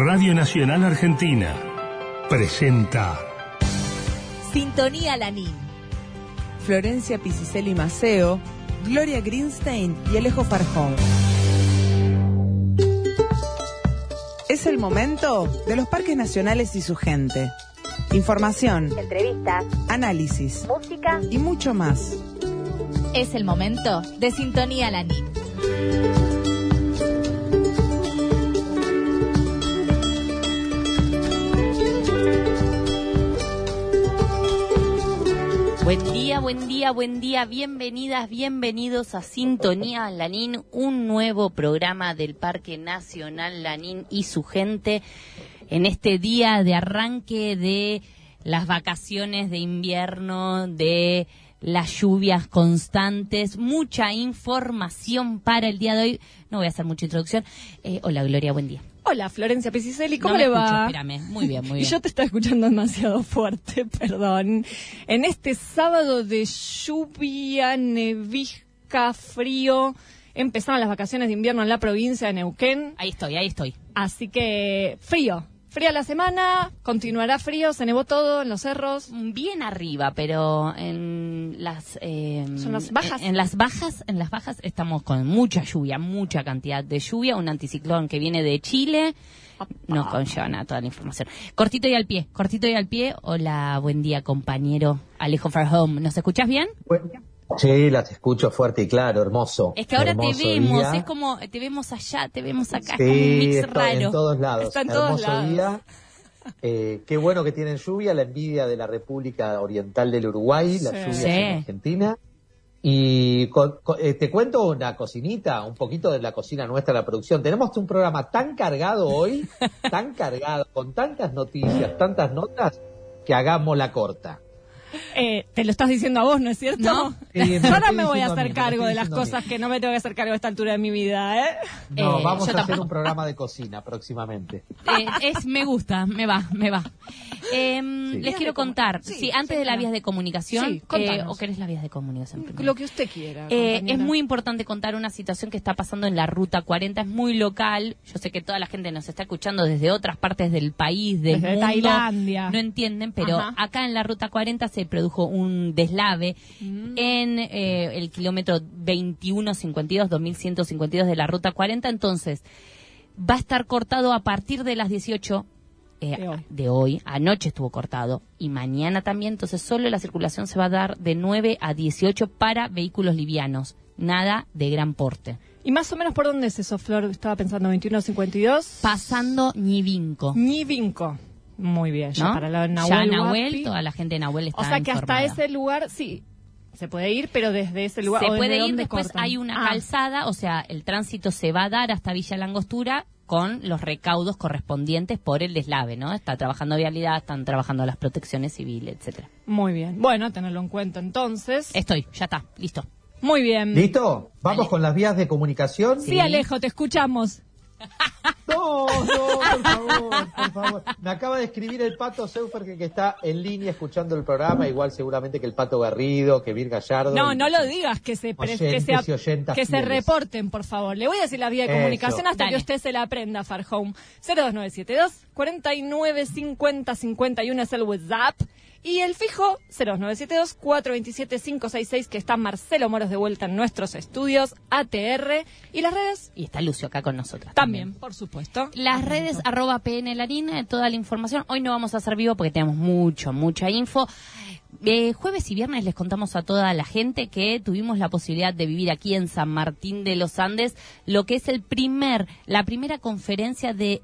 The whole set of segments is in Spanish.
Radio Nacional Argentina presenta Sintonía Lanín. Florencia Piciselli Maceo, Gloria Greenstein y Alejo Farjón. Es el momento de los parques nacionales y su gente. Información, Entrevistas, análisis, música y mucho más. Es el momento de Sintonía Lanín. Buen día, buen día, buen día. Bienvenidas, bienvenidos a Sintonía Lanín, un nuevo programa del Parque Nacional Lanín y su gente en este día de arranque de las vacaciones de invierno, de las lluvias constantes, mucha información para el día de hoy. No voy a hacer mucha introducción. Hola Gloria, buen día. Hola, Florencia Piciselli, ¿cómo no me le va? Escucho, espérame. Muy bien, muy bien. Y yo te estaba escuchando demasiado fuerte, perdón. En este sábado de lluvia, nevisca, frío, empezaron las vacaciones de invierno en la provincia de Neuquén. Ahí estoy. Así que frío. Fría la semana, continuará frío, se nevó todo en los cerros. Bien arriba, pero en las ¿Son las bajas? En las bajas estamos con mucha lluvia, mucha cantidad de lluvia, un anticiclón que viene de Chile. Nos conlleva toda la información. Cortito y al pie. Hola, buen día, compañero Alejo Farjón. ¿Nos escuchás bien? Sí, las escucho fuerte y claro, hermoso. Es que ahora hermoso te vemos, día. Es como te vemos allá, te vemos acá, Sí, es como un mix raro. En todos lados. Está en todos hermoso lados. día. Qué bueno que tienen lluvia, la envidia de la República Oriental del Uruguay, las lluvias Sí. en Argentina. Y te cuento una cocinita, un poquito de la cocina nuestra, la producción. Tenemos un programa tan cargado hoy, tan cargado, con tantas noticias, tantas notas, que hagamos la corta. Te lo estás diciendo a vos, ¿no es cierto? ¿No? Sí, Yo ahora me estoy voy a diciendo hacer mí, cargo me de estoy las diciendo cosas mí. que no me tengo que hacer cargo a esta altura de mi vida, ¿eh? No, vamos yo a hacer tampoco. un programa de cocina próximamente. Me gusta, me va. Les quiero contar, Sí, antes de las vías de comunicación, Sí, contanos. ¿o querés las vías de comunicación primero? Lo que usted quiera. Es compañera. muy importante contar una situación que está pasando en la Ruta 40, es muy local. Yo sé que toda la gente nos está escuchando desde otras partes del país, del Desde mundo. Tailandia. No entienden, pero Ajá. acá en la Ruta 40 se produjo un deslave en el kilómetro 2152 de la Ruta 40. Entonces, va a estar cortado a partir de las 18 de hoy. Anoche estuvo cortado y mañana también. Entonces, solo la circulación se va a dar de 9 a 18 para vehículos livianos. Nada de gran porte. ¿Y más o menos por dónde es eso, Flor? Estaba pensando 2152. Pasando Ñivinco. Ñivinco. Muy bien, ya ¿No? para la Nahuel. Ya Nahuel, Huapi. toda la gente de Nahuel está O sea que informada. hasta ese lugar, sí, se puede ir, pero desde ese lugar. Se ¿o desde puede ir, dónde después cortan? hay una calzada, o sea, el tránsito se va a dar hasta Villa Langostura con los recaudos correspondientes por el deslave, ¿no? Está trabajando Vialidad, están trabajando las protecciones civiles, etcétera. Muy bien. Bueno, tenerlo en cuenta entonces. Ya está, listo. Muy bien. ¿Listo? ¿Vamos Dale. con las vías de comunicación? Sí, Alejo, te escuchamos. No, por favor. Me acaba de escribir el Pato Seufer que está en línea escuchando el programa, igual seguramente que el Pato Garrido, que Vir Gallardo. No, y- no lo digas, que se Oyentes y oyentas que se fieles. reporten, por favor. Le voy a decir la vía de Eso. comunicación hasta Dale. que usted se la aprenda, Farhome. 02972 49 50 51 es el WhatsApp. Y el fijo 02972 427 566, que está Marcelo Moros de vuelta en nuestros estudios, ATR. Y las redes Y está Lucio acá con nosotras. también, por supuesto. Las redes @PNLarín, toda la información. Hoy no vamos a hacer vivo porque tenemos mucha info. Jueves y viernes les contamos a toda la gente que tuvimos la posibilidad de vivir aquí en San Martín de los Andes lo que es la primera conferencia de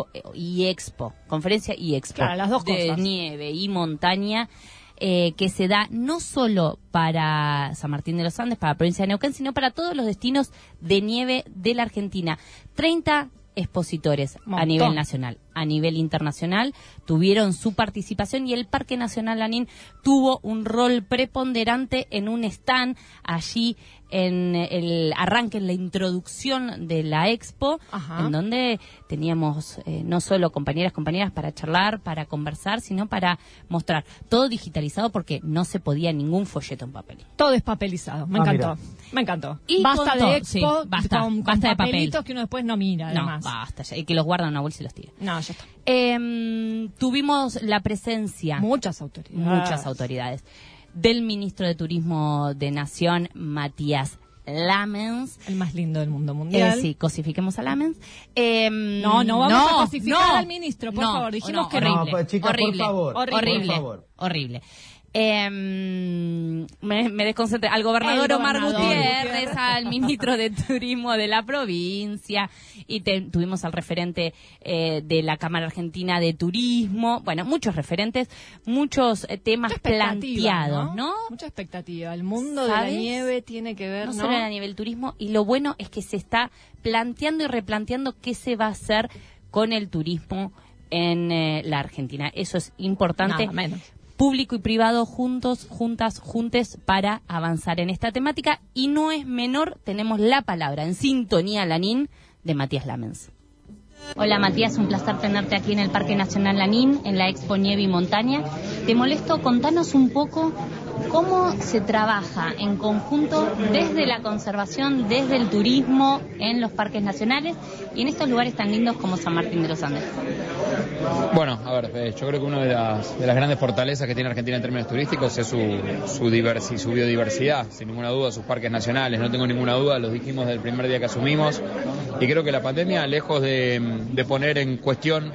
conferencia y expo Claro, las dos de cosas. nieve y montaña. Que se da no solo para San Martín de los Andes, para la provincia de Neuquén, sino para todos los destinos de nieve de la Argentina. 30 expositores a Montón. nivel nacional. A nivel internacional tuvieron su participación y el Parque Nacional Lanín tuvo un rol preponderante en un stand allí en el arranque, en la introducción de la expo, en donde teníamos no solo compañeras para charlar, para conversar, sino para mostrar todo digitalizado porque no se podía ningún folleto en papel. Todo despapelizado, me encantó. Mira. Me encantó. Y basta de expo, sí, basta con de papelitos papel que uno después no mira, además. No, basta, ya, y que los guardan en una bolsa y los tira. No, ya está. Tuvimos la presencia. Muchas autoridades. Del ministro de Turismo de Nación, Matías Lamens. El más lindo del mundo mundial. Sí, cosifiquemos a Lamens. No vamos a cosificar al ministro, por favor. Dijimos que horrible, no, pues, chicas, horrible, por favor, horrible, por favor. horrible. Me desconcentré. Al gobernador Omar Gutiérrez, al ministro de Turismo de la provincia, y tuvimos al referente de la Cámara Argentina de Turismo. Bueno, muchos referentes, muchos temas planteados, ¿no? Mucha expectativa. El mundo de la nieve tiene que ver, no solo a nivel turismo, y lo bueno es que se está planteando y replanteando qué se va a hacer con el turismo en la Argentina. Eso es importante. Nada menos. Público y privado juntos para avanzar en esta temática, y no es menor, tenemos la palabra en Sintonía Lanín de Matías Lamens. Hola Matías, un placer tenerte aquí en el Parque Nacional Lanín, en la Expo Nieve y Montaña. Te molesto, contanos un poco cómo se trabaja en conjunto desde la conservación, desde el turismo en los parques nacionales y en estos lugares tan lindos como San Martín de los Andes. Bueno, a ver, yo creo que una de las grandes fortalezas que tiene Argentina en términos turísticos es su biodiversidad, sin ninguna duda, sus parques nacionales, no tengo ninguna duda, los dijimos desde el primer día que asumimos, y creo que la pandemia, lejos de poner en cuestión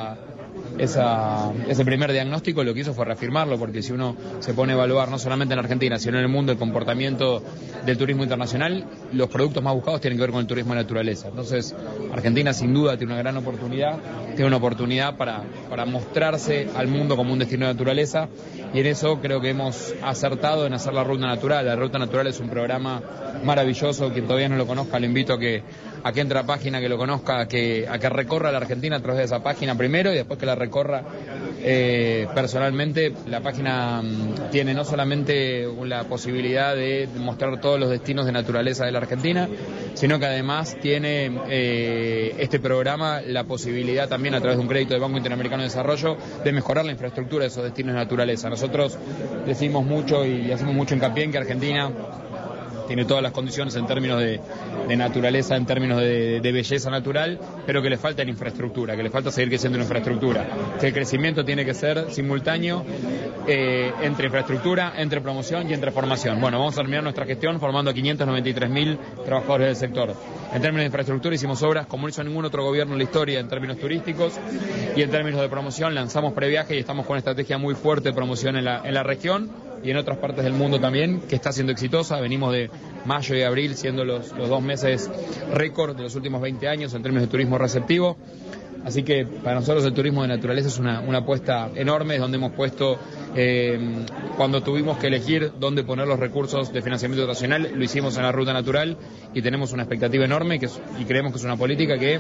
ese primer diagnóstico, lo que hizo fue reafirmarlo, porque si uno se pone a evaluar no solamente en Argentina, sino en el mundo el comportamiento del turismo internacional, los productos más buscados tienen que ver con el turismo de naturaleza. Entonces, Argentina sin duda tiene una gran oportunidad, para mostrarse al mundo como un destino de naturaleza, y en eso creo que hemos acertado en hacer la Ruta Natural. La Ruta Natural es un programa maravilloso, quien todavía no lo conozca, lo invito a que entre a la página, que lo conozca, a que recorra la Argentina a través de esa página primero, y después que la recorra personalmente. La página tiene no solamente la posibilidad de mostrar todos los destinos de naturaleza de la Argentina, sino que además tiene este programa la posibilidad también, a través de un crédito del Banco Interamericano de Desarrollo, de mejorar la infraestructura de esos destinos de naturaleza. Nosotros decimos mucho y hacemos mucho hincapié en que Argentina tiene todas las condiciones en términos de naturaleza, en términos de belleza natural, pero que le falta en infraestructura, que le falta seguir creciendo en infraestructura. Que el crecimiento tiene que ser simultáneo entre infraestructura, entre promoción y entre formación. Bueno, vamos a terminar nuestra gestión formando a 593.000 trabajadores del sector. En términos de infraestructura hicimos obras como no hizo ningún otro gobierno en la historia en términos turísticos, y en términos de promoción lanzamos previaje y estamos con una estrategia muy fuerte de promoción en la región y en otras partes del mundo también, que está siendo exitosa. Venimos de mayo y abril siendo los 2 meses récord de los últimos 20 años en términos de turismo receptivo. Así que para nosotros el turismo de naturaleza es una apuesta enorme, es donde hemos puesto, cuando tuvimos que elegir dónde poner los recursos de financiamiento nacional, lo hicimos en la Ruta Natural, y tenemos una expectativa enorme y creemos que es una política que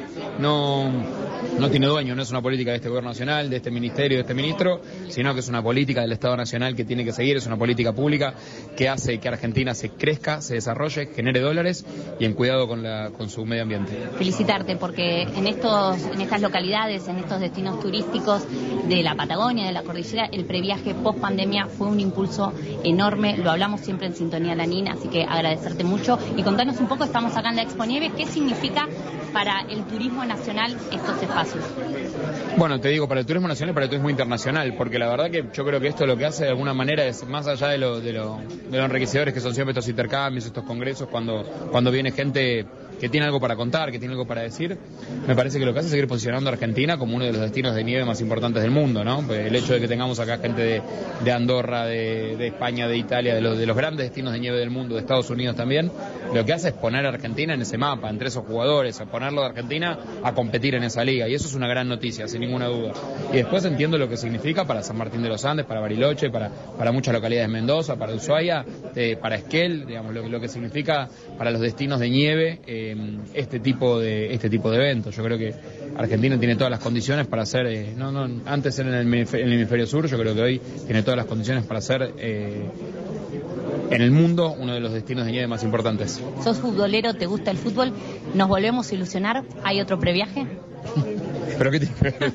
no tiene dueño, no es una política de este gobierno nacional, de este ministerio, de este ministro, sino que es una política del Estado Nacional que tiene que seguir, es una política pública que hace que Argentina se crezca, se desarrolle, genere dólares, y en cuidado con su medio ambiente. Felicitarte, porque en estas localidades, en estos destinos turísticos de la Patagonia, de la cordillera, el previaje post pandemia fue un impulso enorme. Lo hablamos siempre en Sintonía Lanín, así que agradecerte mucho y contanos un poco. Estamos acá en la Expo Nieve, ¿qué significa para el turismo nacional estos espacios? Bueno, te digo, para el turismo nacional y para el turismo internacional, porque la verdad que yo creo que esto lo que hace de alguna manera es, más allá de lo enriquecedores que son siempre estos intercambios, estos congresos, cuando viene gente que tiene algo para contar, que tiene algo para decir, me parece que lo que hace es seguir posicionando a Argentina como uno de los destinos de nieve más importantes del mundo, ¿no? El hecho de que tengamos acá gente de Andorra, de España, de Italia, de los grandes destinos de nieve del mundo, de Estados Unidos también, lo que hace es poner a Argentina en ese mapa, entre esos jugadores, a ponerlo de Argentina a competir en esa liga, y eso es una gran noticia, sin ninguna duda. Y después entiendo lo que significa para San Martín de los Andes, para Bariloche, para muchas localidades de Mendoza, para Ushuaia, para Esquel, digamos, lo que significa para los destinos de nieve este tipo de eventos. Yo creo que Argentina tiene todas las condiciones para hacer, antes era en el hemisferio sur, yo creo que hoy tiene todas las condiciones para ser en el mundo, uno de los destinos de nieve más importantes. ¿Sos futbolero? ¿Te gusta el fútbol? ¿Nos volvemos a ilusionar? ¿Hay otro previaje? ¿Pero qué tiene que ver?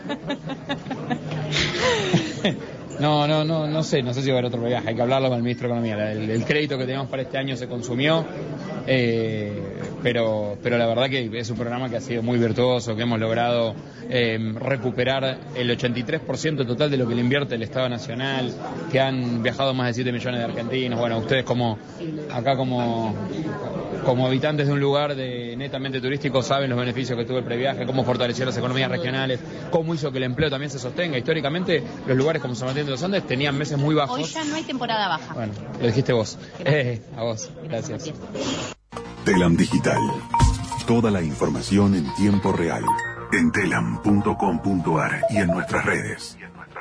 No sé si va a haber otro previaje, hay que hablarlo con el ministro de Economía. El crédito que teníamos para este año se consumió, pero la verdad que es un programa que ha sido muy virtuoso, que hemos logrado recuperar el 83% total de lo que le invierte el Estado Nacional, que han viajado más de 7 millones de argentinos. Bueno, ustedes como habitantes de un lugar netamente turístico saben los beneficios que tuvo el previaje, cómo fortaleció las economías regionales, cómo hizo que el empleo también se sostenga. Históricamente, los lugares como San Martín de los Andes tenían meses muy bajos. Hoy ya no hay temporada baja. Bueno, lo dijiste vos. A vos, gracias. Telam Digital. Toda la información en tiempo real. En telam.com.ar y en nuestras redes.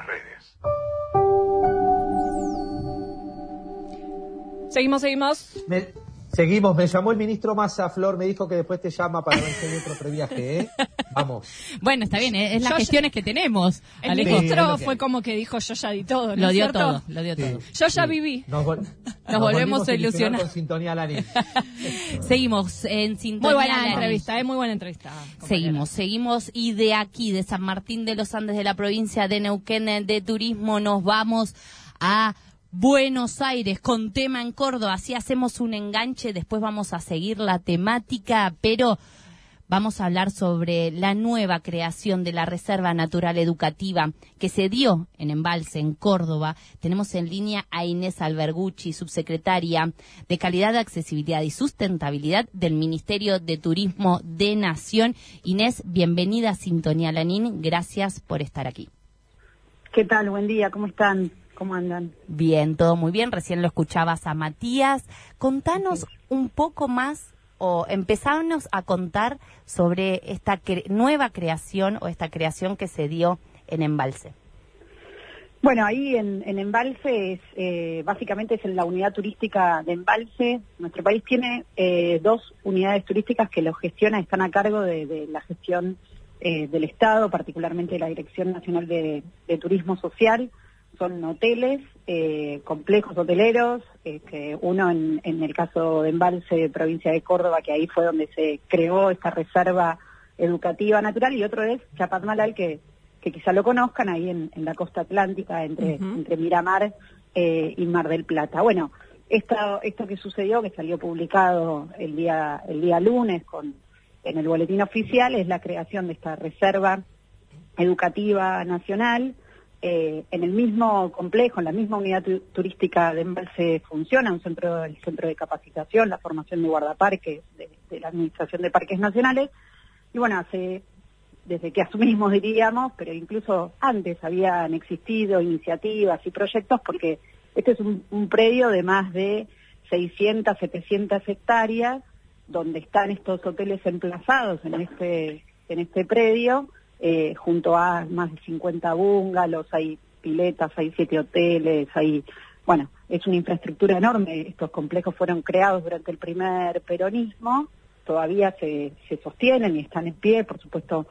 Seguimos. Seguimos, me llamó el ministro Massa, Flor, me dijo que después te llama para ver si hay otro previaje, ¿eh? Vamos. Bueno, está bien, es las gestiones que tenemos. El ministro fue como que dijo, yo ya di todo, ¿no? Lo dio ¿cierto? todo, lo dio todo. Yo ya viví. Nos volvemos a ilusionar. Con Sintonía Lanín. Seguimos en Sintonía Muy buena Lanín. entrevista, muy buena entrevista. Seguimos y de aquí, de San Martín de los Andes, de la provincia de Neuquén, de turismo, nos vamos a Buenos Aires con tema en Córdoba. Así hacemos un enganche, después vamos a seguir la temática, pero vamos a hablar sobre la nueva creación de la Reserva Natural Educativa que se dio en Embalse, en Córdoba. Tenemos en línea a Inés Albergucci, subsecretaria de Calidad, Accesibilidad y Sustentabilidad del Ministerio de Turismo de Nación. Inés, bienvenida a Sintonía Lanín, gracias por estar aquí. ¿Qué tal? Buen día, ¿cómo están? ¿Cómo andan? Bien, todo muy bien. Recién lo escuchabas a Matías. Contanos un poco más, o empezanos a contar sobre esta nueva creación o esta creación que se dio en Embalse. Bueno, ahí en Embalse básicamente es en la unidad turística de Embalse. Nuestro país tiene 2 unidades turísticas que lo gestionan, están a cargo de la gestión del Estado, particularmente la Dirección Nacional de Turismo Social. Son hoteles, complejos hoteleros, uno en el caso de Embalse, provincia de Córdoba, que ahí fue donde se creó esta reserva educativa natural, y otro es Chapadmalal, que quizá lo conozcan, ahí en la costa atlántica, entre Miramar y Mar del Plata. Bueno, esto que sucedió, que salió publicado el día lunes en el boletín oficial, es la creación de esta reserva educativa nacional. En el mismo complejo, en la misma unidad turística de Embalse funciona el centro de capacitación, la formación de guardaparques de la Administración de Parques Nacionales. Y bueno, desde que asumimos, diríamos, pero incluso antes habían existido iniciativas y proyectos, porque este es un predio de más de 600, 700 hectáreas, donde están estos hoteles emplazados en este predio, junto a más de 50 bungalows, hay piletas, hay 7 hoteles, bueno, es una infraestructura enorme. Estos complejos fueron creados durante el primer peronismo, todavía se sostienen y están en pie, por supuesto,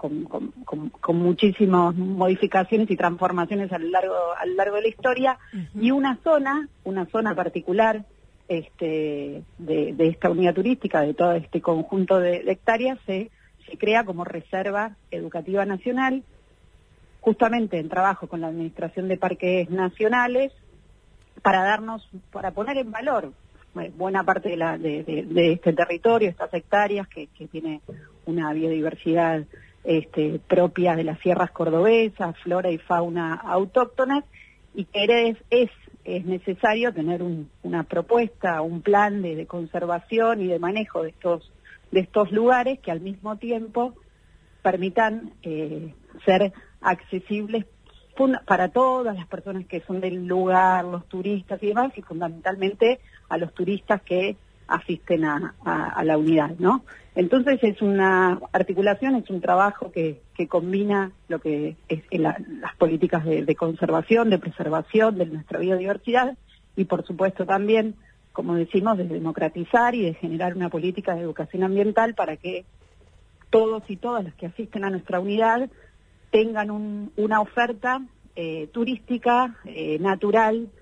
con muchísimas modificaciones y transformaciones a lo largo de la historia. Y una zona particular de esta unidad turística, de todo este conjunto de hectáreas, se crea como Reserva Educativa Nacional, justamente en trabajo con la Administración de Parques Nacionales, para poner en valor buena parte de este territorio, estas hectáreas que tiene una biodiversidad propia de las sierras cordobesas, flora y fauna autóctonas, y que es necesario tener una propuesta, un plan de conservación y de manejo de estos lugares que al mismo tiempo permitan ser accesibles para todas las personas que son del lugar, los turistas y demás, y fundamentalmente a los turistas que asisten a la unidad, ¿no? Entonces es una articulación, es un trabajo que combina lo que es las políticas de conservación, de preservación de nuestra biodiversidad, y por supuesto también, como decimos, de democratizar y de generar una política de educación ambiental para que todos y todas los que asisten a nuestra unidad tengan una oferta turística, natural,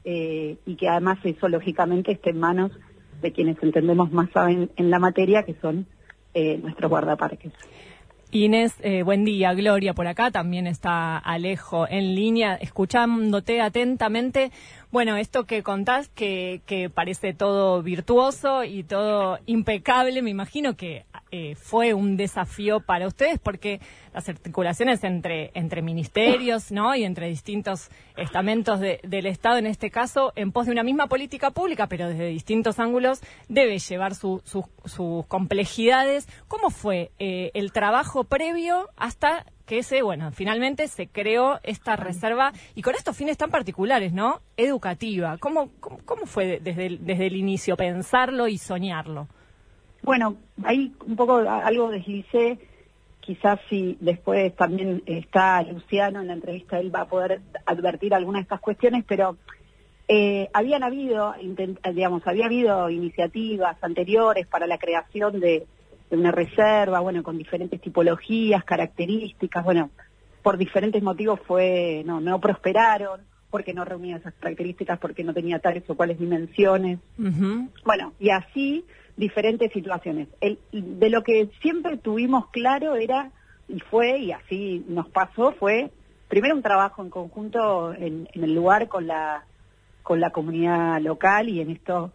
y que además eso lógicamente esté en manos de quienes entendemos más saben en la materia, que son nuestros guardaparques. Inés, buen día. Gloria por acá, también está Alejo en línea, escuchándote atentamente. Bueno, esto que contás, que parece todo virtuoso y todo impecable, me imagino que fue un desafío para ustedes, porque las articulaciones entre ministerios, ¿no?, y entre distintos estamentos del Estado, en este caso, en pos de una misma política pública, pero desde distintos ángulos, debe llevar sus complejidades. ¿Cómo fue el trabajo previo hasta que finalmente se creó esta reserva y con estos fines tan particulares, ¿no?, educativa? ¿Cómo fue desde el inicio pensarlo y soñarlo? Bueno, ahí un poco algo deslicé, quizás si después también está Luciano en la entrevista, él va a poder advertir algunas de estas cuestiones, pero había habido iniciativas anteriores para la creación de una reserva, con diferentes tipologías, características, por diferentes motivos no prosperaron, porque no reunía esas características, porque no tenía tales o cuales dimensiones. Uh-huh. Y así diferentes situaciones. De lo que siempre tuvimos claro era, y así nos pasó, fue primero un trabajo en conjunto en el lugar con la comunidad local, y en esto,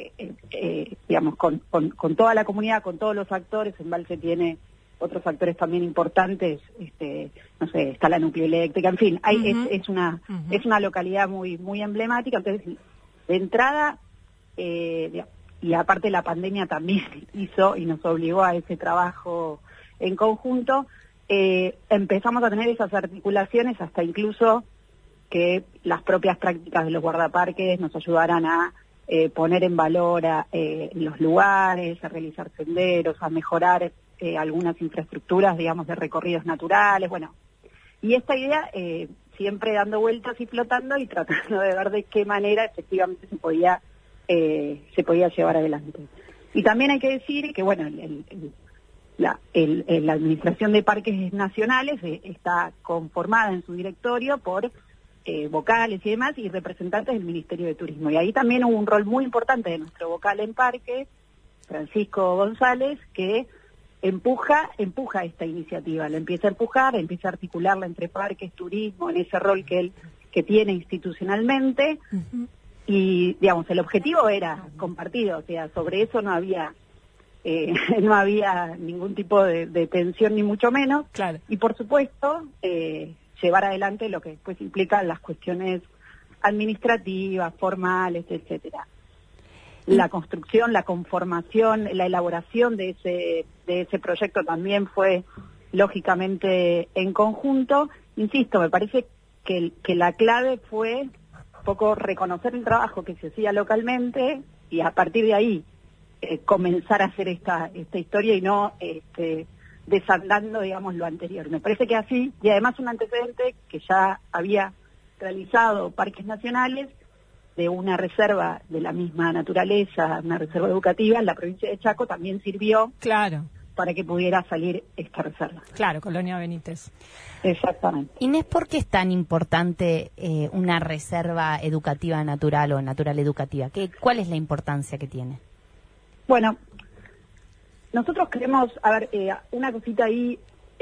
con toda la comunidad, con todos los actores. Embalse tiene otros actores también importantes, está la nucleoeléctrica, en fin, es una localidad muy, muy emblemática. Entonces, de entrada, y aparte la pandemia también hizo y nos obligó a ese trabajo en conjunto, empezamos a tener esas articulaciones hasta incluso que las propias prácticas de los guardaparques nos ayudaran a poner en valor los lugares, a realizar senderos, a mejorar algunas infraestructuras, de recorridos naturales, y esta idea siempre dando vueltas y flotando y tratando de ver de qué manera efectivamente se podía llevar adelante. Y también hay que decir que la Administración de Parques Nacionales está conformada en su directorio por vocales y demás, y representantes del Ministerio de Turismo. Y ahí también hubo un rol muy importante de nuestro vocal en parques, Francisco González, que empuja esta iniciativa, la empieza a empujar, empieza a articularla entre parques, turismo, en ese rol que tiene institucionalmente. Uh-huh. Y, el objetivo era compartido, sobre eso no había ningún tipo de tensión, ni mucho menos. Claro. Y, por supuesto, llevar adelante lo que después implica las cuestiones administrativas, formales, etcétera. La construcción, la conformación, la elaboración de ese proyecto también fue, lógicamente, en conjunto. Insisto, me parece que la clave fue un poco reconocer el trabajo que se hacía localmente y a partir de ahí comenzar a hacer esta historia y no desandando, lo anterior. Me parece que así, y además un antecedente que ya había realizado Parques Nacionales de una reserva de la misma naturaleza, una reserva educativa en la provincia de Chaco, también sirvió para que pudiera salir esta reserva. Claro, Colonia Benítez. Exactamente. Inés, ¿por qué es tan importante una reserva educativa natural o natural educativa? ¿Cuál es la importancia que tiene? Bueno, nosotros queremos, una cosita ahí,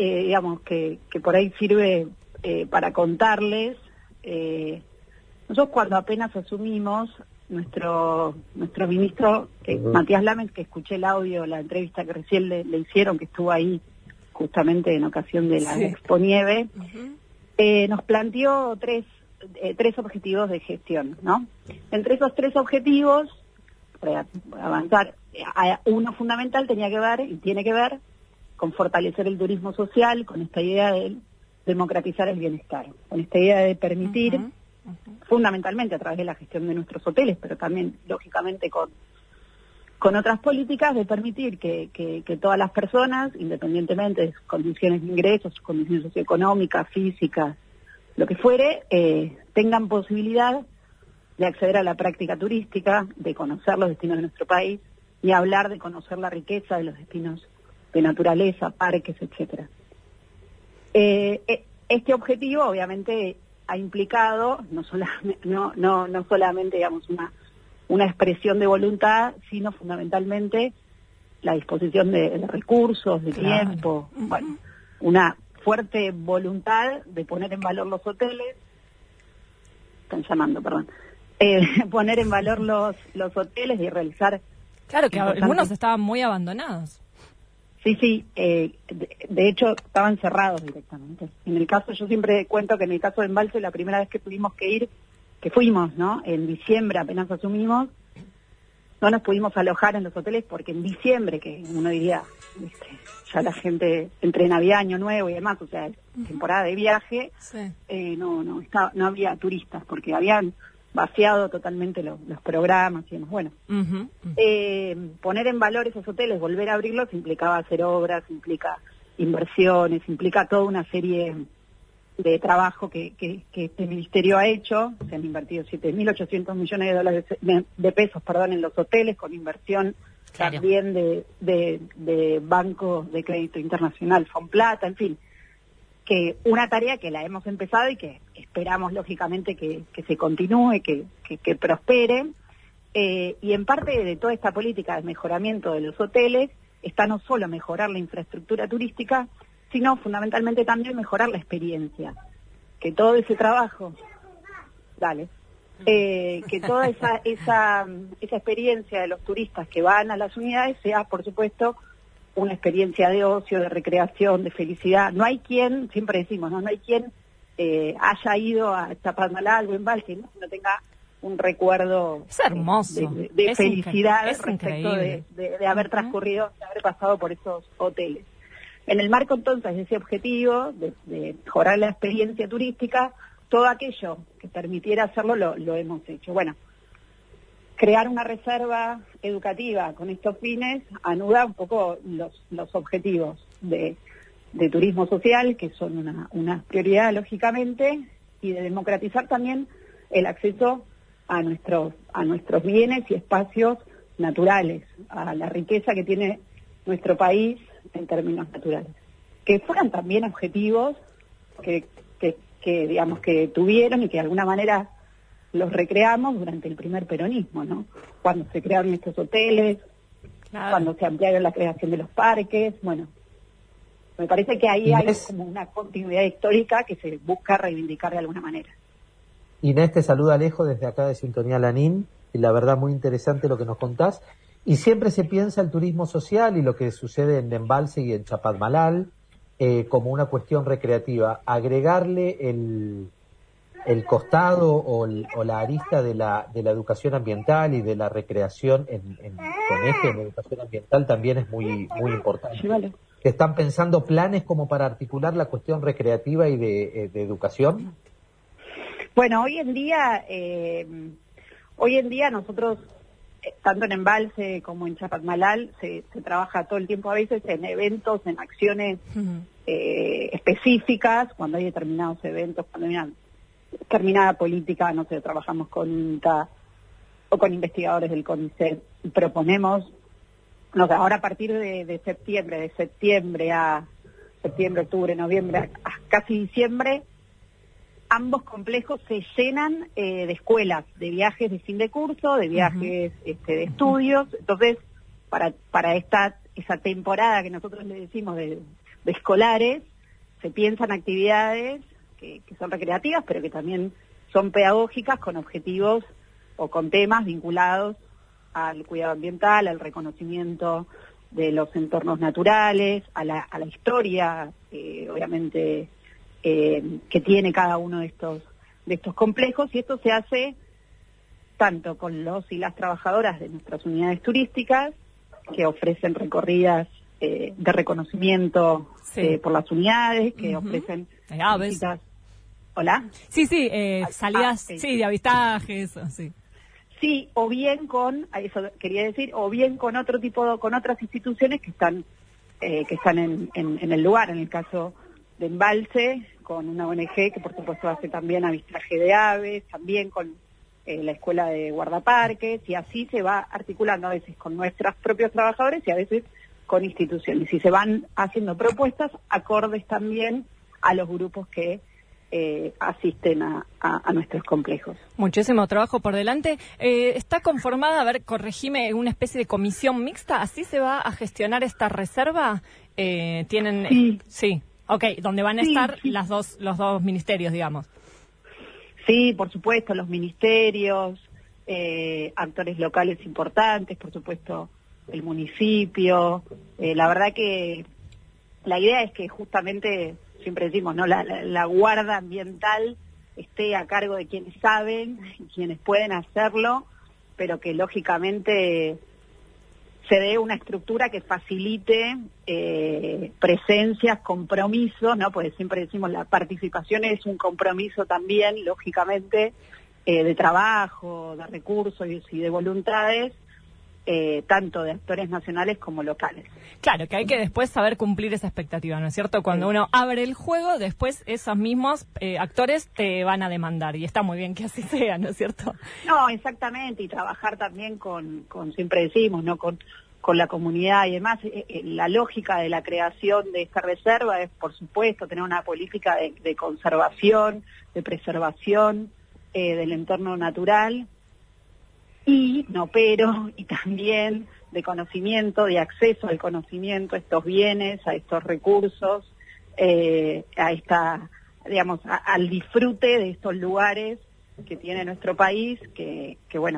que por ahí sirve para contarles. Nosotros cuando apenas asumimos, nuestro ministro, Matías Lamens, que escuché el audio, la entrevista que recién le hicieron, que estuvo ahí justamente en ocasión de la Expo Nieve, nos planteó tres objetivos de gestión, ¿no? Entre esos tres objetivos, para avanzar, uno fundamental tenía que ver y tiene que ver con fortalecer el turismo social, con esta idea de democratizar el bienestar, con esta idea de permitir, fundamentalmente a través de la gestión de nuestros hoteles, pero también, lógicamente, con otras políticas, de permitir que todas las personas, independientemente de sus condiciones de ingresos, sus condiciones socioeconómicas, físicas, lo que fuere, tengan posibilidad de acceder a la práctica turística, de conocer los destinos de nuestro país, y hablar de conocer la riqueza de los destinos de naturaleza, parques, etcétera. Este objetivo, obviamente, ha implicado no solamente digamos una expresión de voluntad, sino fundamentalmente la disposición de recursos, de tiempo, bueno, una fuerte voluntad de poner en valor los hoteles, están llamando, perdón, poner en valor los hoteles y realizar... Claro, que algunos estaban muy abandonados. Sí, de hecho estaban cerrados directamente. En el caso, yo siempre cuento que en el caso de Embalse, la primera vez que tuvimos que fuimos, ¿no? En diciembre apenas asumimos, no nos pudimos alojar en los hoteles porque en diciembre, que uno diría, ya la gente entre Navidad, Año Nuevo y demás, o sea, temporada de viaje, no había turistas porque habían vaciado totalmente los programas y demás. Bueno, poner en valor esos hoteles, volver a abrirlos, implicaba hacer obras, implica inversiones, implica toda una serie de trabajo que este ministerio ha hecho. Se han invertido 7.800 millones de pesos en los hoteles, con inversión también de bancos de crédito internacional, Fonplata, en fin, que una tarea que la hemos empezado y que esperamos lógicamente que se continúe, que prospere, y en parte de toda esta política de mejoramiento de los hoteles está no solo mejorar la infraestructura turística, sino fundamentalmente también mejorar la experiencia, que todo ese trabajo, que toda esa experiencia de los turistas que van a las unidades sea, por supuesto, una experiencia de ocio, de recreación, de felicidad. No hay quien, siempre decimos, no hay quien haya ido a Chapadmalal o Embalse, no tenga un recuerdo hermoso. de felicidad respecto de haber transcurrido, de haber pasado por esos hoteles. En el marco entonces de ese objetivo de mejorar la experiencia turística, todo aquello que permitiera hacerlo lo hemos hecho. Bueno, crear una reserva educativa con estos fines anuda un poco los objetivos de turismo social, que son una prioridad lógicamente, y de democratizar también el acceso a nuestros bienes y espacios naturales, a la riqueza que tiene nuestro país en términos naturales. Que fueran también objetivos que digamos que tuvieron y que de alguna manera los recreamos durante el primer peronismo, ¿no? Cuando se crearon estos hoteles, cuando se ampliaron la creación de los parques, bueno, me parece que ahí hay como una continuidad histórica que se busca reivindicar de alguna manera. Inés, te saluda Alejo desde acá de Sintonía Lanín, y la verdad muy interesante lo que nos contás, y siempre se piensa el turismo social y lo que sucede en Embalse y en Chapadmalal como una cuestión recreativa. Agregarle el costado o la arista de la educación ambiental y de la recreación con eje en educación ambiental también es muy importante. Sí, vale. ¿Están pensando planes como para articular la cuestión recreativa y de educación? Bueno, hoy en día nosotros, tanto en Embalse como en Chapadmalal, se trabaja todo el tiempo a veces en eventos, en acciones específicas, cuando hay determinados eventos, cuando hay una determinada política, no sé, trabajamos con INTA o con investigadores del CONICET, y proponemos, no sé, ahora a partir de septiembre, octubre, noviembre, a casi diciembre, ambos complejos se llenan de escuelas, de viajes de fin de curso, de viajes de estudios. Entonces, para esa temporada que nosotros le decimos de escolares, se piensan actividades que son recreativas, pero que también son pedagógicas, con objetivos o con temas vinculados al cuidado ambiental, al reconocimiento de los entornos naturales, a la historia, obviamente, que tiene cada uno de estos complejos, y esto se hace tanto con los y las trabajadoras de nuestras unidades turísticas, que ofrecen recorridas de reconocimiento por las unidades, que ofrecen visitas. ¿Hola? Sí, salidas, de avistaje, eso, sí. Sí, o bien eso quería decir, o bien con otras instituciones que están en el lugar, en el caso de Embalse, con una ONG que por supuesto hace también avistaje de aves, también con la escuela de guardaparques, y así se va articulando a veces con nuestros propios trabajadores y a veces con instituciones, y se van haciendo propuestas acordes también a los grupos que asisten a nuestros complejos. Muchísimo trabajo por delante. ¿Está conformada, a ver, corregime, una especie de comisión mixta? ¿Así se va a gestionar esta reserva? ¿Tienen? Sí. Sí, ok, donde van a estar sí. los dos ministerios, digamos. Sí, por supuesto, los ministerios, actores locales importantes, por supuesto, el municipio. La verdad que la idea es que justamente, siempre decimos, ¿no? La guarda ambiental esté a cargo de quienes saben, quienes pueden hacerlo, pero que lógicamente se dé una estructura que facilite presencias, compromisos, ¿no? Porque siempre decimos la participación es un compromiso también, lógicamente, de trabajo, de recursos y de voluntades, tanto de actores nacionales como locales. Claro, que hay que después saber cumplir esa expectativa, ¿no es cierto? Cuando uno abre el juego, después esos mismos actores te van a demandar, y está muy bien que así sea, ¿no es cierto? No, exactamente, y trabajar también con siempre decimos, ¿no? Con la comunidad y demás. La lógica de la creación de esta reserva es, por supuesto, tener una política de conservación, de preservación del entorno natural, y también de conocimiento, de acceso al conocimiento, a estos bienes, a estos recursos, al disfrute de estos lugares que tiene nuestro país, que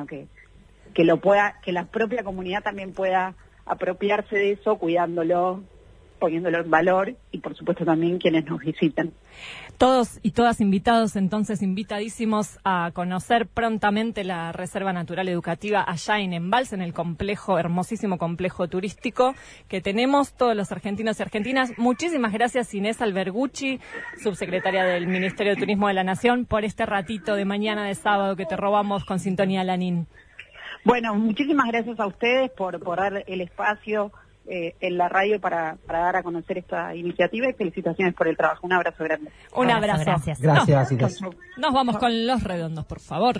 la propia comunidad también pueda apropiarse de eso, cuidándolo, poniéndolo en valor, y por supuesto también quienes nos visiten. Todos y todas invitados, entonces, invitadísimos a conocer prontamente la Reserva Natural Educativa allá en Embalse, en el hermosísimo complejo turístico que tenemos todos los argentinos y argentinas. Muchísimas gracias, Inés Albergucci, subsecretaria del Ministerio de Turismo de la Nación, por este ratito de mañana de sábado que te robamos con Sintonía Lanín. Bueno, muchísimas gracias a ustedes por dar el espacio en la radio para dar a conocer esta iniciativa, y felicitaciones por el trabajo. Un abrazo grande. Un abrazo. Gracias. Gracias, Inés. Nos vamos con Los Redondos, por favor.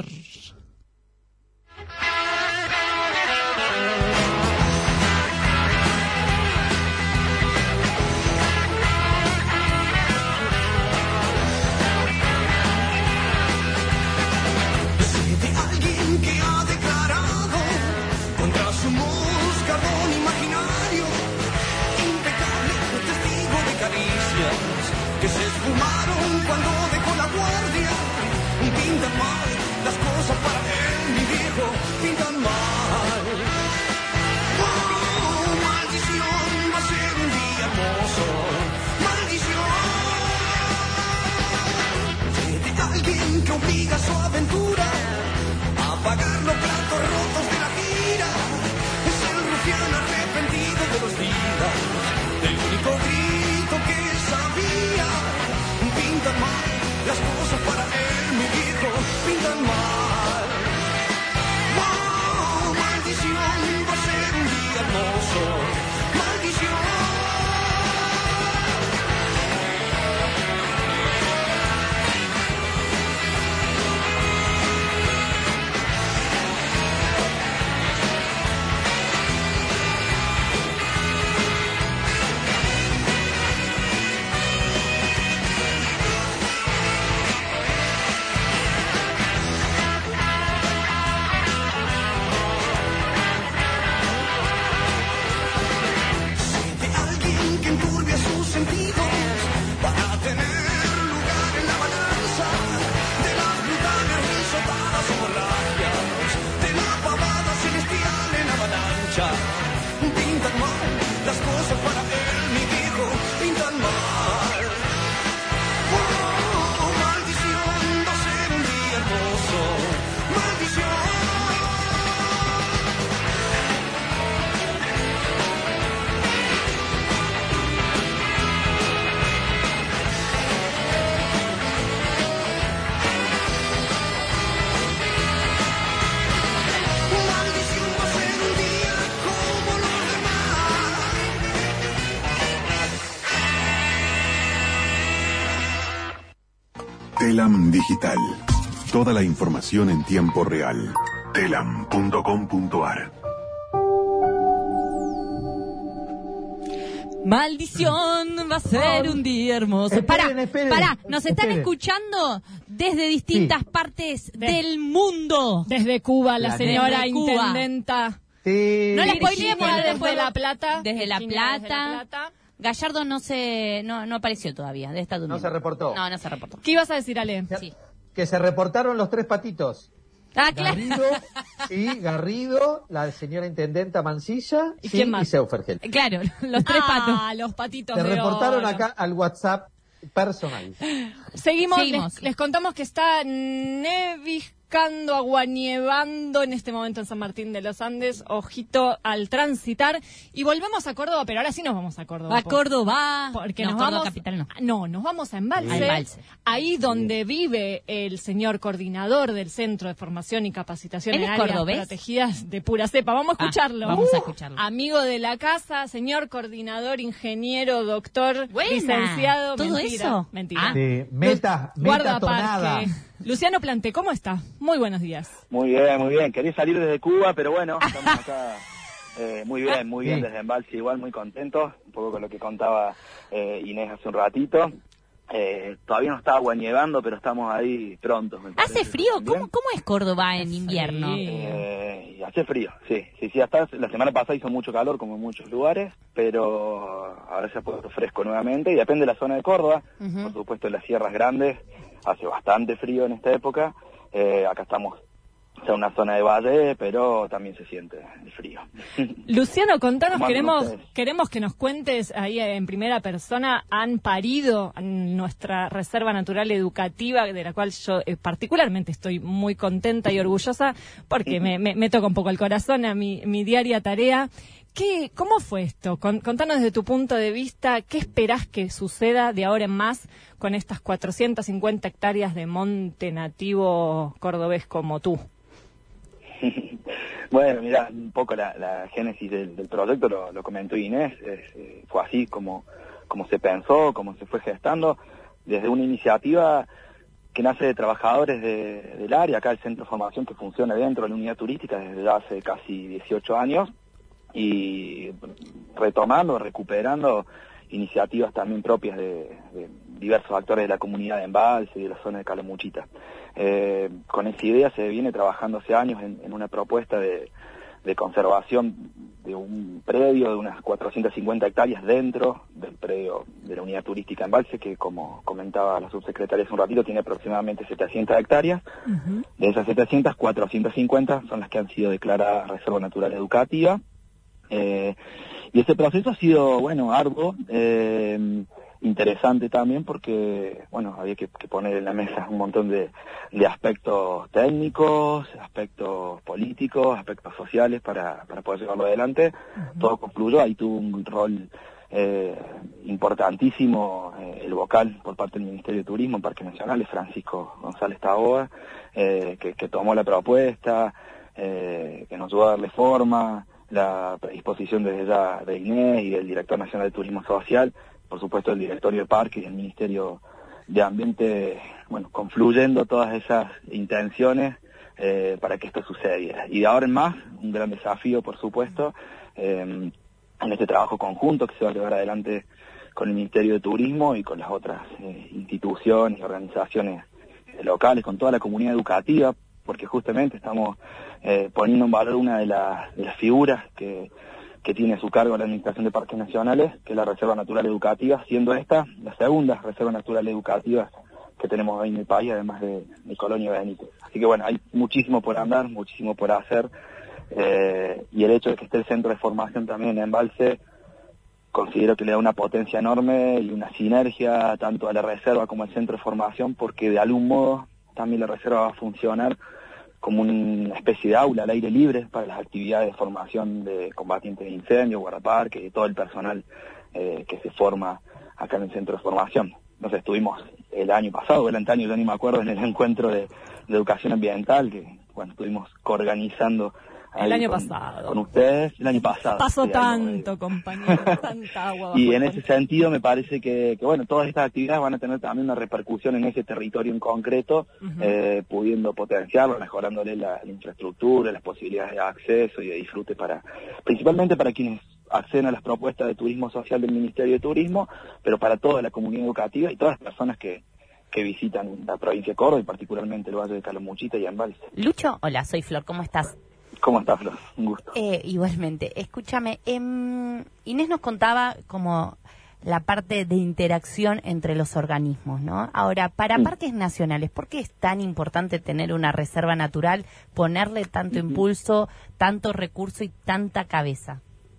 Que se esfumaron cuando dejó la guardia. Pintan mal las cosas para él, mi viejo, pintan mal. Oh, maldición, va a ser un día hermoso. Maldición. De alguien que obliga a su aventura a pagar los platos rotos de la gira. Es el rufián arrepentido de los días, del único grito que sabía. Pintan mal las cosas para él, mi viejo, pintan mal. Oh, maldición, va a ser un día hermoso. Maldición. Pintan mal las cosas para él, mi viejo, pintan mal. Oh, maldición, va a ser un día hermoso. Maldición. Maldición, va a ser un día como los demás. Telam Digital. Toda la información en tiempo real. Telam.com.ar. Maldición, va a ser un día hermoso. Esperen, Pará, nos están esperen. escuchando desde distintas partes del mundo. Desde Cuba, la Planeta. señora Desde Cuba. intendenta. Sí. No la Virginia spoileemos, desde La Plata. Desde La Virginia desde Plata. La Plata. Gallardo no apareció todavía, debe estar durmiendo. No se reportó. No se reportó. ¿Qué ibas a decir, Ale? Sí. Que se reportaron los 3 patitos. Ah, claro. Garrido, la señora intendenta Mancilla ¿Y quién más? y Seufergel. Claro, los 3 patos. Los patitos Se de reportaron oro. acá al WhatsApp personal. Seguimos. Seguimos. Les contamos que está neviscando, aguanievando en este momento en San Martín de los Andes. Ojito al transitar. Y volvemos a Córdoba, pero ahora sí nos vamos a Córdoba. A Córdoba. Porque no, nos Córdoba vamos, capital no. No, nos vamos a Embalse, A Embalse. ahí donde vive el señor coordinador del Centro de Formación y Capacitación ¿Él en es áreas cordobés? protegidas de pura cepa. Vamos a escucharlo. vamos a escucharlo. Amigo de la casa, señor coordinador, ingeniero, doctor, Buena. licenciado. ¿Todo mentira, eso? Mentira. Ah. Sí, meta tonada. Guardaparque. Luciano Plante, ¿cómo está? Muy buenos días. Muy bien, muy bien. Quería salir desde Cuba, pero bueno, estamos acá muy bien Sí. desde Embalse, igual muy contentos, un poco con lo que contaba Inés hace un ratito. Todavía no está aguanievando, pero estamos ahí prontos. me ¿Hace parece, frío? también. ¿Cómo es Córdoba en invierno? Y hace frío, sí, hasta la semana pasada hizo mucho calor, como en muchos lugares, pero ahora se ha puesto fresco nuevamente, y depende de la zona de Córdoba. Ujú. Por supuesto en las sierras grandes hace bastante frío en esta época. Acá estamos, o sea, una zona de valle, pero también se siente el frío. Luciano, contanos, ¿Cómo andan ustedes? queremos que nos cuentes ahí en primera persona. Han parido en nuestra Reserva Natural Educativa, de la cual yo particularmente estoy muy contenta y orgullosa, porque me toca un poco el corazón a mi diaria tarea. ¿Cómo fue esto? Contanos desde tu punto de vista, ¿qué esperás que suceda de ahora en más con estas 450 hectáreas de monte nativo cordobés como tú? Bueno, mira, un poco la génesis del proyecto lo comentó Inés, fue así como se pensó, como se fue gestando, desde una iniciativa que nace de trabajadores del área, acá el Centro de Formación que funciona dentro de la unidad turística desde ya hace casi 18 años, y retomando, recuperando iniciativas también propias de diversos actores de la comunidad de Embalse y de la zona de Calamuchita. Con esa idea se viene trabajando hace años en una propuesta de conservación de un predio de unas 450 hectáreas dentro del predio de la unidad turística Embalse, que como comentaba la subsecretaria hace un ratito, tiene aproximadamente 700 hectáreas. Uh-huh. De esas 700, 450 son las que han sido declaradas Reserva Natural Educativa. Y ese proceso ha sido, bueno, arduo, interesante también porque, bueno, había que poner en la mesa un montón de aspectos técnicos, aspectos políticos, aspectos sociales para poder llevarlo adelante. Uh-huh. Todo concluyó, ahí tuvo un rol importantísimo el vocal por parte del Ministerio de Turismo en Parques Nacionales, Francisco González Taboa, que tomó la propuesta, que nos ayudó a darle forma, la predisposición desde ya de Inés y del Director Nacional de Turismo Social, por supuesto el Directorio de Parques y el Ministerio de Ambiente, bueno, confluyendo todas esas intenciones para que esto sucediera. Y de ahora en más, un gran desafío, por supuesto, en este trabajo conjunto que se va a llevar adelante con el Ministerio de Turismo y con las otras instituciones y organizaciones locales, con toda la comunidad educativa, porque justamente estamos poniendo en valor una de las figuras que tiene a su cargo la Administración de Parques Nacionales, que es la Reserva Natural Educativa, siendo esta la segunda Reserva Natural Educativa que tenemos hoy en el país, además de Colonia Benítez. Así que bueno, hay muchísimo por andar, muchísimo por hacer, y el hecho de que esté el centro de formación también en Embalse, considero que le da una potencia enorme y una sinergia tanto a la reserva como al centro de formación, porque de algún modo también la reserva va a funcionar como una especie de aula al aire libre para las actividades de formación de combatientes de incendios, guardaparques y todo el personal que se forma acá en el centro de formación. Entonces estuvimos el año pasado, el antaño, yo ni me acuerdo, en el encuentro de educación ambiental, que bueno, estuvimos coorganizando el año pasado con ustedes, el año pasado. Pasó tanto, compañero, tanta agua. Y en ese sentido me parece que bueno, todas estas actividades van a tener también una repercusión en ese territorio en concreto, uh-huh. Pudiendo potenciarlo, mejorándole la infraestructura, las posibilidades de acceso y de disfrute principalmente para quienes acceden a las propuestas de turismo social del Ministerio de Turismo, pero para toda la comunidad educativa y todas las personas que visitan la provincia de Córdoba y particularmente el Valle de Calamuchita y Embalse. Lucho, hola, soy Flor, ¿cómo estás? ¿Cómo estás, Flor? Un gusto. Igualmente, escúchame, Inés nos contaba como la parte de interacción entre los organismos, ¿no? Ahora, para parques nacionales, ¿por qué es tan importante tener una reserva natural, ponerle tanto impulso, tanto recurso y tanta cabeza?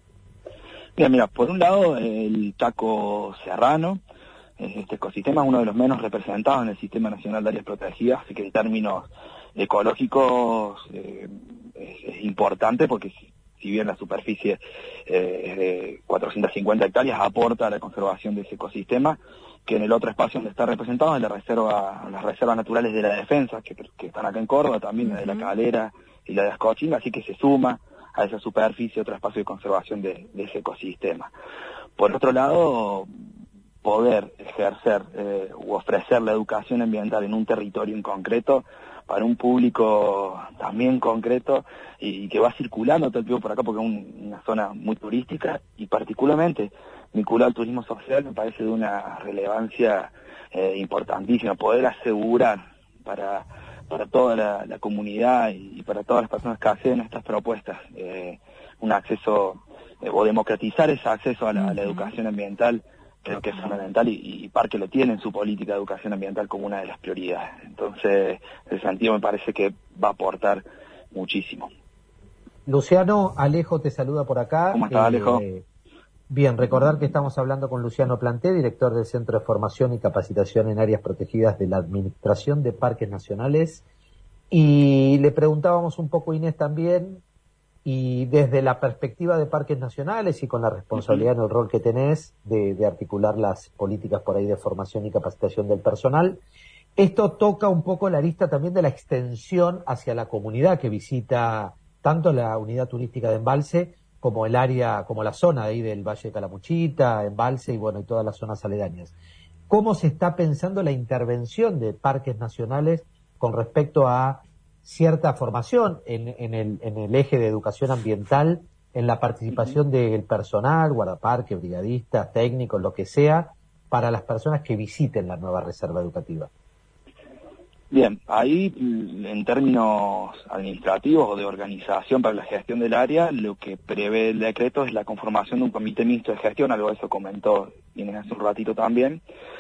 Mira, por un lado, el Chaco Serrano, este ecosistema es uno de los menos representados en el Sistema Nacional de Áreas Protegidas, así que en términos ecológicos es importante porque si bien la superficie es de 450 hectáreas, aporta a la conservación de ese ecosistema, que en el otro espacio donde está representado es las reservas naturales de la defensa, que están acá en Córdoba, también la de la Calera y la de Ascochinga, así que se suma a esa superficie otro espacio de conservación de ese ecosistema. Por otro lado, poder ejercer u ofrecer la educación ambiental en un territorio en concreto para un público también concreto y que va circulando todo el tiempo por acá porque es una zona muy turística y particularmente vinculado al turismo social me parece de una relevancia importantísima, poder asegurar para toda la comunidad y para todas las personas que hacen estas propuestas un acceso o democratizar ese acceso a la educación ambiental. Creo que es fundamental y Parque lo tiene en su política de educación ambiental como una de las prioridades. Entonces, en ese sentido me parece que va a aportar muchísimo. Luciano, Alejo te saluda por acá. ¿Cómo estás, Alejo? Bien, recordar que estamos hablando con Luciano Planté, director del Centro de Formación y Capacitación en Áreas Protegidas de la Administración de Parques Nacionales. Y le preguntábamos un poco, Inés, también, y desde la perspectiva de parques nacionales y con la responsabilidad en el rol que tenés de articular las políticas por ahí de formación y capacitación del personal, esto toca un poco la lista también de la extensión hacia la comunidad que visita tanto la unidad turística de Embalse como el área, como la zona de ahí del Valle de Calamuchita, Embalse y bueno, y todas las zonas aledañas. ¿Cómo se está pensando la intervención de parques nacionales con respecto a cierta formación en el eje de educación ambiental, en la participación del personal, guardaparque, brigadistas, técnicos, lo que sea, para las personas que visiten la nueva reserva educativa? Bien, ahí en términos administrativos o de organización para la gestión del área, lo que prevé el decreto es la conformación de un comité mixto de gestión, algo de eso comentó Inés hace un ratito también,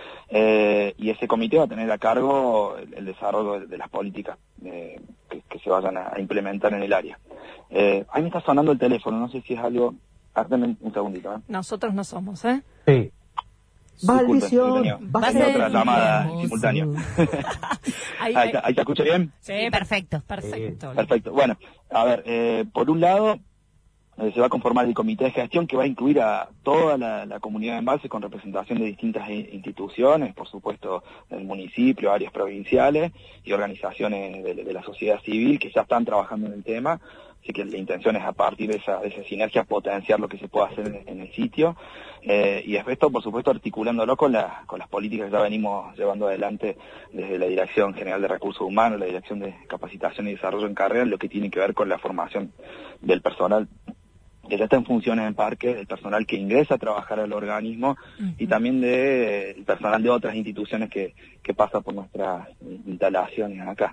y ese comité va a tener a cargo el desarrollo de las políticas que se vayan a implementar en el área. Ahí me está sonando el teléfono, no sé si es algo... Dame un segundito. Nosotros no somos, Sí. Maldición. Va a ser otra llamada simultánea. ¿Ahí se escucha bien? Sí, perfecto. Perfecto. Bueno, a ver, por un lado, se va a conformar el comité de gestión que va a incluir a toda la comunidad de Embalse con representación de distintas instituciones, por supuesto del municipio, áreas provinciales y organizaciones de la sociedad civil que ya están trabajando en el tema. Así que la intención es a partir de esa sinergia potenciar lo que se puede hacer en el sitio y después esto, por supuesto, articulándolo con las políticas que ya venimos llevando adelante desde la Dirección General de Recursos Humanos, la Dirección de Capacitación y Desarrollo en Carrera, lo que tiene que ver con la formación del personal que ya está en funciones en parque, el personal que ingresa a trabajar al organismo y también el personal de otras instituciones que pasa por nuestras instalaciones acá.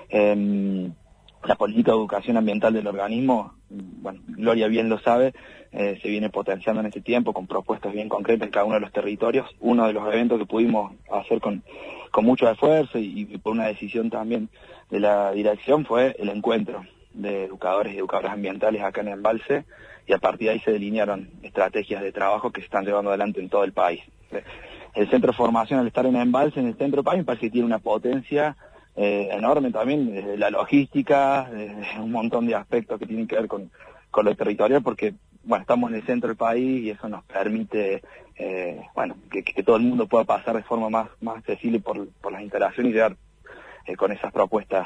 La política de educación ambiental del organismo, bueno, Gloria bien lo sabe, se viene potenciando en este tiempo con propuestas bien concretas en cada uno de los territorios. Uno de los eventos que pudimos hacer con mucho esfuerzo y por una decisión también de la dirección fue el encuentro de educadores y educadoras ambientales acá en Embalse y a partir de ahí se delinearon estrategias de trabajo que se están llevando adelante en todo el país. El centro de formación, al estar en Embalse, en el centro del país, me parece que tiene una potencia enorme también desde la logística, desde un montón de aspectos que tienen que ver con lo territorial, porque bueno, estamos en el centro del país y eso nos permite que todo el mundo pueda pasar de forma más accesible por las instalaciones y llegar con esas propuestas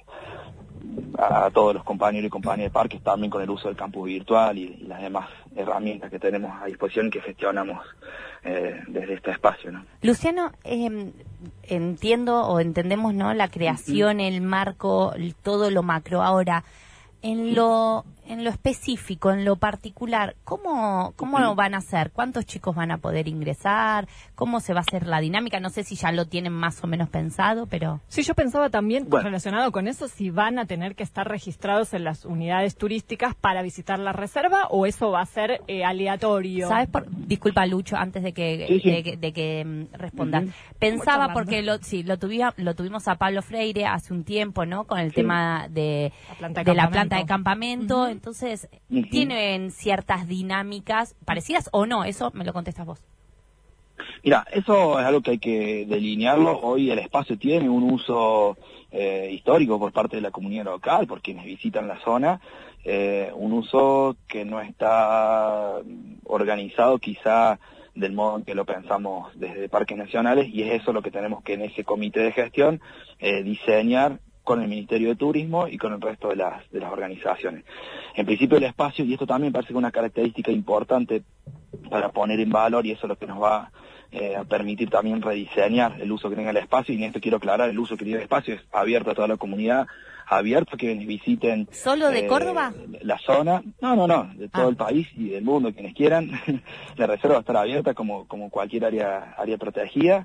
a todos los compañeros y compañeras de parques, también con el uso del campus virtual y las demás herramientas que tenemos a disposición y que gestionamos desde este espacio, ¿no? Luciano, entiendo o entendemos, ¿no?, la creación, el marco, todo lo macro. Ahora, en lo en lo específico, en lo particular, ¿cómo van a hacer? ¿Cuántos chicos van a poder ingresar? ¿Cómo se va a hacer la dinámica? No sé si ya lo tienen más o menos pensado, pero... Sí, yo pensaba también, relacionado con eso, si van a tener que estar registrados en las unidades turísticas para visitar la reserva, o eso va a ser aleatorio. ¿Sabes? Disculpa, Lucho, antes de que responda. Pensaba, porque lo tuvimos a Pablo Freire hace un tiempo, ¿no? Con el tema de la planta de campamento. Entonces, ¿tienen ciertas dinámicas parecidas o no? Eso me lo contestas vos. Mira, eso es algo que hay que delinearlo. Hoy el espacio tiene un uso histórico por parte de la comunidad local, por quienes visitan la zona, un uso que no está organizado quizá del modo en que lo pensamos desde Parques Nacionales, y es eso lo que tenemos que en ese comité de gestión diseñar con el Ministerio de Turismo y con el resto de las organizaciones. En principio el espacio, y esto también parece que una característica importante para poner en valor, y eso es lo que nos va a permitir también rediseñar el uso que tenga el espacio, y en esto quiero aclarar, el uso que tiene el espacio es abierto a toda la comunidad, abierto a quienes visiten. ¿Solo de Córdoba? La zona, no, de todo el país y del mundo, quienes quieran. La reserva va a estar abierta como cualquier área protegida.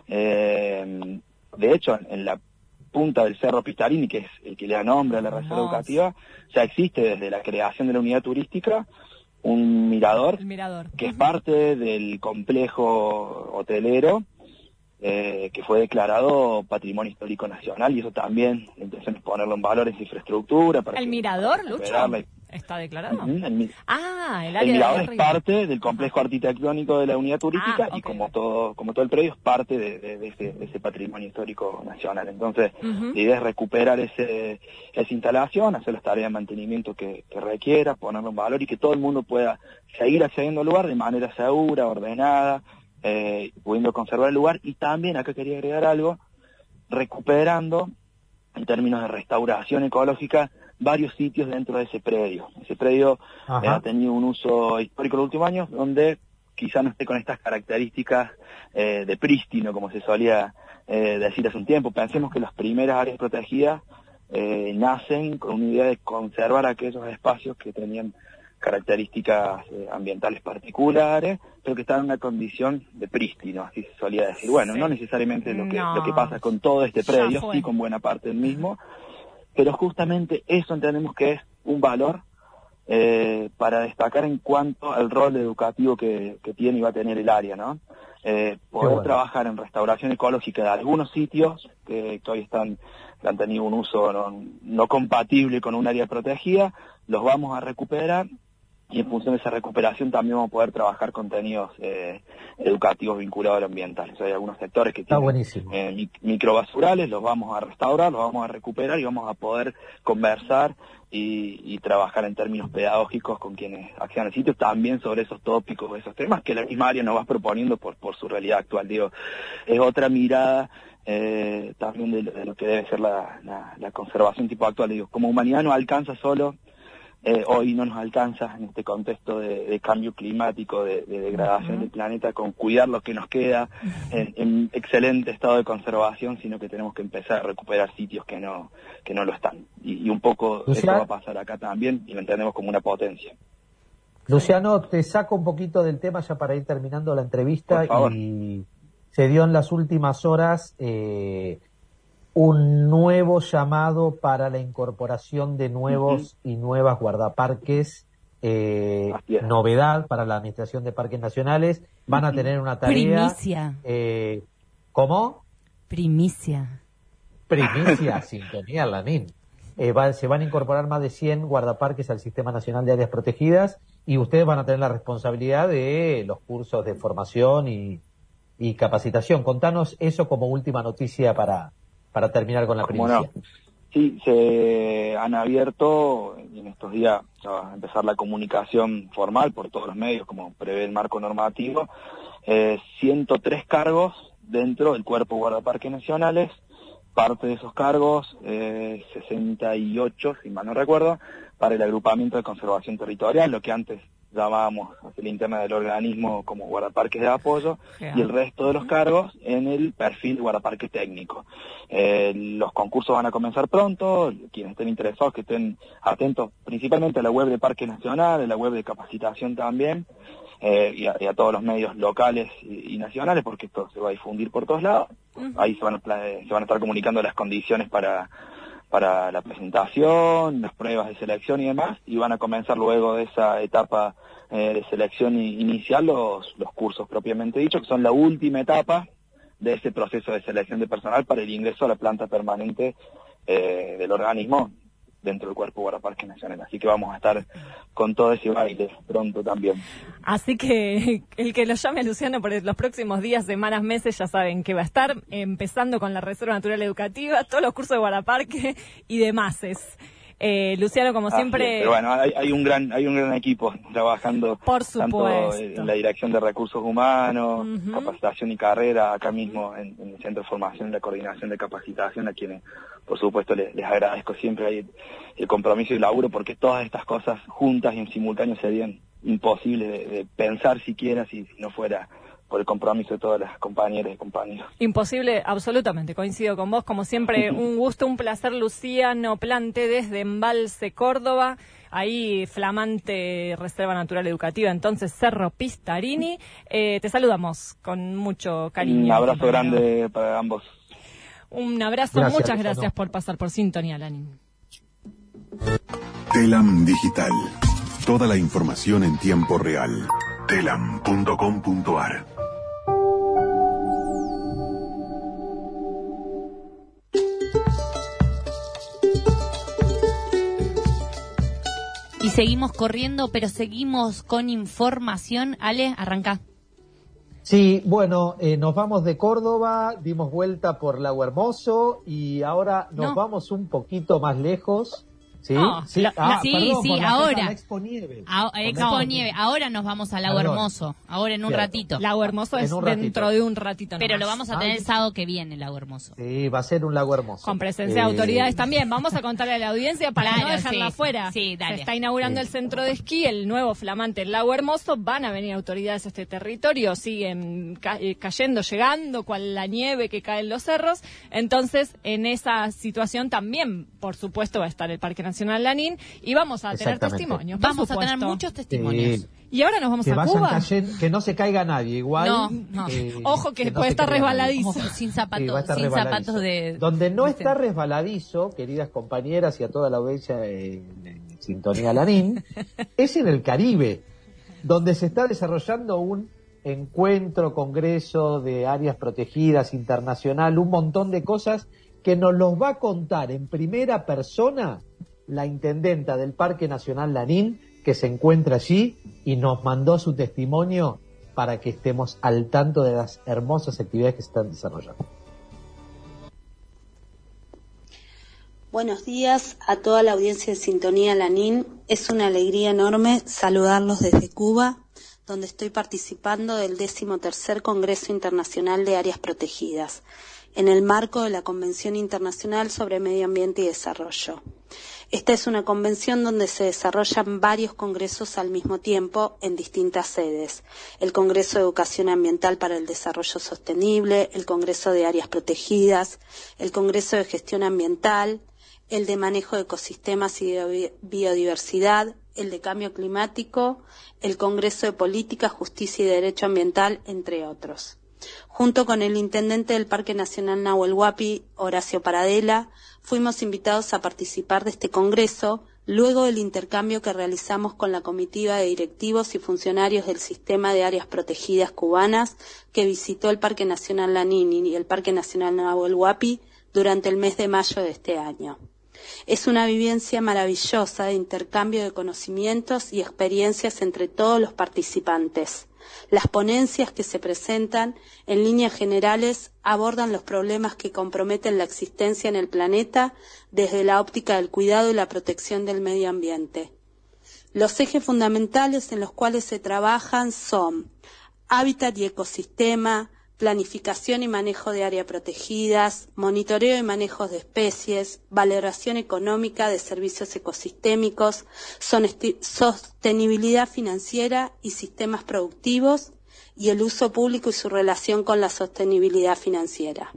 De hecho, en la punta del Cerro Pistarini, que es el que le da nombre a la reserva educativa, ya existe desde la creación de la unidad turística un mirador, que es parte del complejo hotelero, que fue declarado Patrimonio Histórico Nacional, y eso también la intención es ponerlo en valor en su infraestructura. Para ¿El mirador, Lucho? ¿Está declarado? El área mirador es parte del complejo arquitectónico de la unidad turística, y como todo el predio es parte de ese patrimonio histórico nacional. Entonces, la idea es recuperar esa instalación, hacer las tareas de mantenimiento que requiera, ponerlo en valor y que todo el mundo pueda seguir accediendo al lugar de manera segura, ordenada, pudiendo conservar el lugar. Y también, acá quería agregar algo, recuperando, en términos de restauración ecológica, varios sitios dentro de ese predio. Ese predio ha tenido un uso histórico en los últimos años, donde quizá no esté con estas características de prístino, como se solía decir hace un tiempo. Pensemos que las primeras áreas protegidas nacen con una idea de conservar aquellos espacios que tenían características ambientales particulares, pero que están en una condición de prístino, así se solía decir. Bueno, no necesariamente lo que pasa con todo este predio, sí con buena parte del mismo, pero justamente eso entendemos que es un valor para destacar en cuanto al rol educativo que tiene y va a tener el área, ¿no? Poder trabajar en restauración ecológica de algunos sitios que hoy han tenido un uso no compatible con un área protegida, los vamos a recuperar, y en función de esa recuperación también vamos a poder trabajar contenidos educativos vinculados al ambiental. O sea, hay algunos sectores que tienen microbasurales, los vamos a restaurar, los vamos a recuperar y vamos a poder conversar y trabajar en términos pedagógicos con quienes accedan al sitio también sobre esos tópicos, esos temas que la misma área nos va proponiendo por su realidad actual. Digo, es otra mirada también de lo que debe ser la conservación tipo actual. Digo, como humanidad no alcanza solo, hoy no nos alcanza en este contexto de cambio climático, de degradación del planeta, con cuidar lo que nos queda en excelente estado de conservación, sino que tenemos que empezar a recuperar sitios que no lo están. Y un poco eso va a pasar acá también, y lo entendemos como una potencia. Luciano, te saco un poquito del tema ya para ir terminando la entrevista, y se dio en las últimas horas un nuevo llamado para la incorporación de nuevos y nuevas guardaparques, novedad para la Administración de Parques Nacionales. Van a tener una tarea... Primicia. ¿Cómo? Primicia, sintonía, Lanín. Se van a incorporar más de 100 guardaparques al Sistema Nacional de Áreas Protegidas, y ustedes van a tener la responsabilidad de los cursos de formación y capacitación. Contanos eso como última noticia para terminar con la primicia. No. Sí, se han abierto, y en estos días ya va a empezar la comunicación formal por todos los medios, como prevé el marco normativo, 103 cargos dentro del Cuerpo Guardaparques Nacionales. Parte de esos cargos, 68, si mal no recuerdo, para el agrupamiento de conservación territorial, lo que antes llamábamos hacia la interna del organismo como guardaparques de apoyo, y el resto de los cargos en el perfil de guardaparque técnico. Los concursos van a comenzar pronto, quienes estén interesados que estén atentos principalmente a la web de Parque Nacional, a la web de capacitación también, y a todos los medios locales y nacionales, porque esto se va a difundir por todos lados. Ahí se van a estar comunicando las condiciones para la presentación, las pruebas de selección y demás, y van a comenzar luego de esa etapa de selección inicial los cursos propiamente dichos, que son la última etapa de ese proceso de selección de personal para el ingreso a la planta permanente del organismo dentro del Cuerpo Guardaparques Nacional. Así que vamos a estar con todo ese baile pronto también. Así que el que lo llame a Luciano por los próximos días, semanas, meses, ya saben que va a estar, empezando con la Reserva Natural Educativa, todos los cursos de guardaparque y demás. Luciano, como siempre... Pero bueno, hay un gran equipo trabajando, por supuesto, tanto en la Dirección de Recursos Humanos, Capacitación y Carrera, acá mismo en el Centro de Formación y la Coordinación de Capacitación, a quienes, por supuesto, les agradezco siempre ahí el compromiso y el laburo, porque todas estas cosas juntas y en simultáneo serían imposibles de pensar siquiera si no fuera por el compromiso de todas las compañeras y compañeros. Imposible, absolutamente, coincido con vos. Como siempre, un gusto, un placer, Luciano Plante, desde Embalse, Córdoba, ahí flamante Reserva Natural Educativa, entonces Cerro Pistarini. Te saludamos con mucho cariño. Un abrazo grande para ambos. Un abrazo, muchas gracias por pasar por Sintonía, Lanín. Telam Digital. Toda la información en tiempo real. Telam.com.ar. Y seguimos corriendo, pero seguimos con información. Ale, arranca. Sí, bueno, nos vamos de Córdoba, dimos vuelta por Lago Hermoso y ahora nos vamos un poquito más lejos. Sí, sí, ahora. Expo Nieve. Expo Nieve. Ahora nos vamos a Lago Hermoso, ahora en un ratito. Lago Hermoso es dentro de un ratito. Pero lo vamos a tener el sábado que viene, Lago Hermoso. Sí, va a ser un Lago Hermoso. Con presencia de autoridades también. Vamos a contarle a la audiencia para no dejarla afuera. Sí, dale. Se está inaugurando el centro de esquí, el nuevo flamante Lago Hermoso. Van a venir autoridades a este territorio. Siguen cayendo, llegando, cual la nieve que cae en los cerros. Entonces, en esa situación también, por supuesto, va a estar el Parque Nacional Lanín y vamos a tener testimonios. Vamos a tener muchos testimonios. Y ahora nos vamos a Cuba. Que no se caiga nadie, igual. No. Ojo que puede estar resbaladizo. Sin zapatos de... Donde no está resbaladizo, queridas compañeras y a toda la audiencia en Sintonía Lanín, es en el Caribe, donde se está desarrollando un encuentro, congreso de áreas protegidas internacional, un montón de cosas que nos los va a contar en primera persona la intendenta del Parque Nacional Lanín, que se encuentra allí y nos mandó su testimonio para que estemos al tanto de las hermosas actividades que se están desarrollando. Buenos días a toda la audiencia de Sintonía Lanín. Es una alegría enorme saludarlos desde Cuba, donde estoy participando del 13º Congreso Internacional de Áreas Protegidas, en el marco de la Convención Internacional sobre Medio Ambiente y Desarrollo. Esta es una convención donde se desarrollan varios congresos al mismo tiempo en distintas sedes. El Congreso de Educación Ambiental para el Desarrollo Sostenible, el Congreso de Áreas Protegidas, el Congreso de Gestión Ambiental, el de Manejo de Ecosistemas y de Biodiversidad, el de Cambio Climático, el Congreso de Política, Justicia y Derecho Ambiental, entre otros. Junto con el intendente del Parque Nacional Nahuel Huapi, Horacio Paradela, fuimos invitados a participar de este congreso luego del intercambio que realizamos con la comitiva de directivos y funcionarios del Sistema de Áreas Protegidas cubanas que visitó el Parque Nacional Lanín y el Parque Nacional Nahuel Huapi durante el mes de mayo de este año. Es una vivencia maravillosa de intercambio de conocimientos y experiencias entre todos los participantes. Las ponencias que se presentan, en líneas generales, abordan los problemas que comprometen la existencia en el planeta desde la óptica del cuidado y la protección del medio ambiente. Los ejes fundamentales en los cuales se trabajan son hábitat y ecosistema, planificación y manejo de áreas protegidas, monitoreo y manejo de especies, valoración económica de servicios ecosistémicos, sostenibilidad financiera y sistemas productivos, y el uso público y su relación con la sostenibilidad financiera.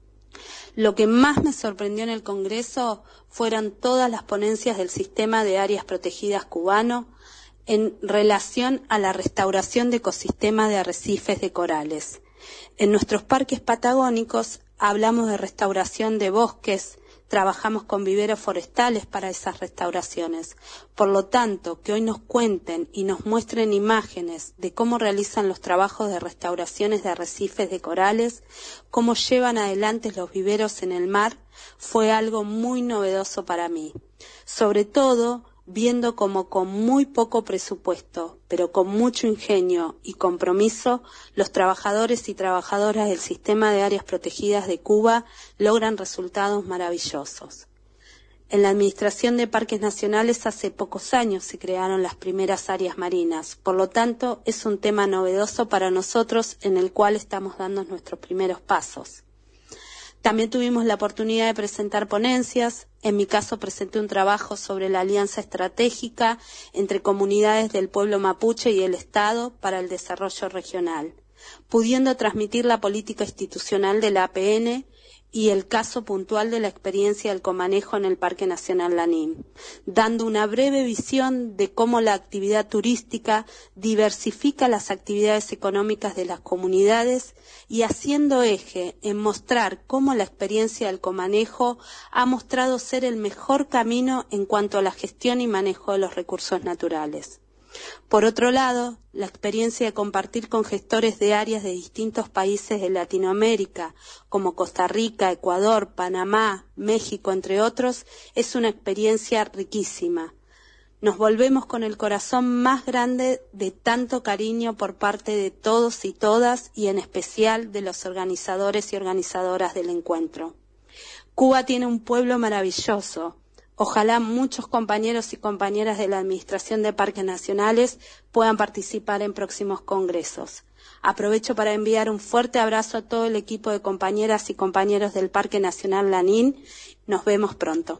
Lo que más me sorprendió en el Congreso fueron todas las ponencias del sistema de áreas protegidas cubano en relación a la restauración de ecosistemas de arrecifes de corales. En nuestros parques patagónicos hablamos de restauración de bosques, trabajamos con viveros forestales para esas restauraciones. Por lo tanto, que hoy nos cuenten y nos muestren imágenes de cómo realizan los trabajos de restauraciones de arrecifes de corales, cómo llevan adelante los viveros en el mar, fue algo muy novedoso para mí. Sobre todo, viendo cómo con muy poco presupuesto, pero con mucho ingenio y compromiso, los trabajadores y trabajadoras del sistema de áreas protegidas de Cuba logran resultados maravillosos. En la Administración de Parques Nacionales hace pocos años se crearon las primeras áreas marinas, por lo tanto es un tema novedoso para nosotros en el cual estamos dando nuestros primeros pasos. También tuvimos la oportunidad de presentar ponencias. En mi caso presenté un trabajo sobre la alianza estratégica entre comunidades del pueblo mapuche y el Estado para el desarrollo regional, pudiendo transmitir la política institucional de la APN y el caso puntual de la experiencia del comanejo en el Parque Nacional Lanín, dando una breve visión de cómo la actividad turística diversifica las actividades económicas de las comunidades y haciendo eje en mostrar cómo la experiencia del comanejo ha mostrado ser el mejor camino en cuanto a la gestión y manejo de los recursos naturales. Por otro lado, la experiencia de compartir con gestores de áreas de distintos países de Latinoamérica, como Costa Rica, Ecuador, Panamá, México, entre otros, es una experiencia riquísima. Nos volvemos con el corazón más grande de tanto cariño por parte de todos y todas, y en especial de los organizadores y organizadoras del encuentro. Cuba tiene un pueblo maravilloso. Ojalá muchos compañeros y compañeras de la Administración de Parques Nacionales puedan participar en próximos congresos. Aprovecho para enviar un fuerte abrazo a todo el equipo de compañeras y compañeros del Parque Nacional Lanín. Nos vemos pronto.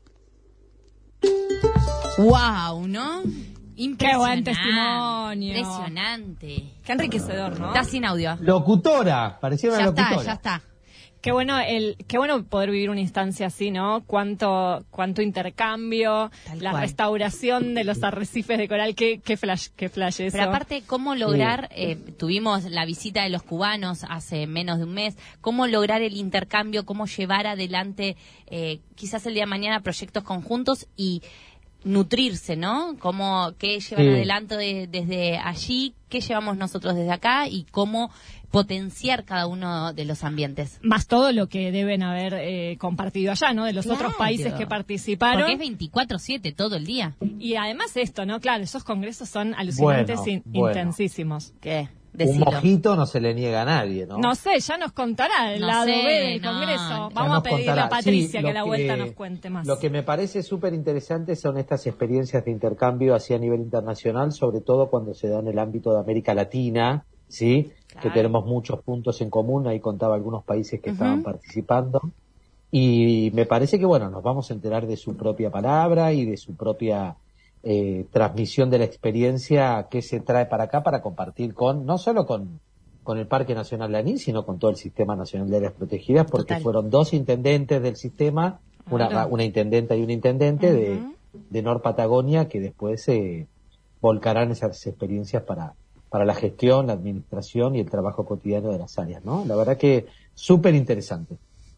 ¡Wow! ¿No? Impresionante. Qué buen testimonio. Impresionante. Qué enriquecedor, ¿no? Está sin audio. Locutora, parecía una locutora. Ya está. Qué bueno poder vivir una instancia así, ¿no? Cuánto intercambio, Tal la cual. restauración de los arrecifes de coral, qué flash eso. Pero aparte, ¿cómo lograr, tuvimos la visita de los cubanos hace menos de un mes, cómo lograr el intercambio, cómo llevar adelante quizás el día de mañana proyectos conjuntos y nutrirse, ¿no? Qué llevan adelante desde allí, qué llevamos nosotros desde acá y cómo potenciar cada uno de los ambientes. Más todo lo que deben haber compartido allá, ¿no? De los otros países que participaron. Porque es 24/7 todo el día. Y además esto, ¿no? Claro, esos congresos son alucinantes, intensísimos. ¿Qué? Un mojito no se le niega a nadie, ¿no? No sé, ya nos contará el lado B del Congreso. Vamos a pedirle a Patricia que a la vuelta nos cuente más. Lo que me parece súper interesante son estas experiencias de intercambio así a nivel internacional, sobre todo cuando se da en el ámbito de América Latina, ¿sí? Claro. Que tenemos muchos puntos en común, ahí contaba algunos países que estaban participando. Y me parece que, bueno, nos vamos a enterar de su propia palabra y de su propia transmisión de la experiencia que se trae para acá para compartir no solo con el Parque Nacional Lanín, sino con todo el Sistema Nacional de Áreas Protegidas, porque fueron dos intendentes del sistema, una intendenta y un intendente de Nor Patagonia, que después se volcarán esas experiencias para la gestión, la administración y el trabajo cotidiano de las áreas, ¿no? La verdad que súper interesante.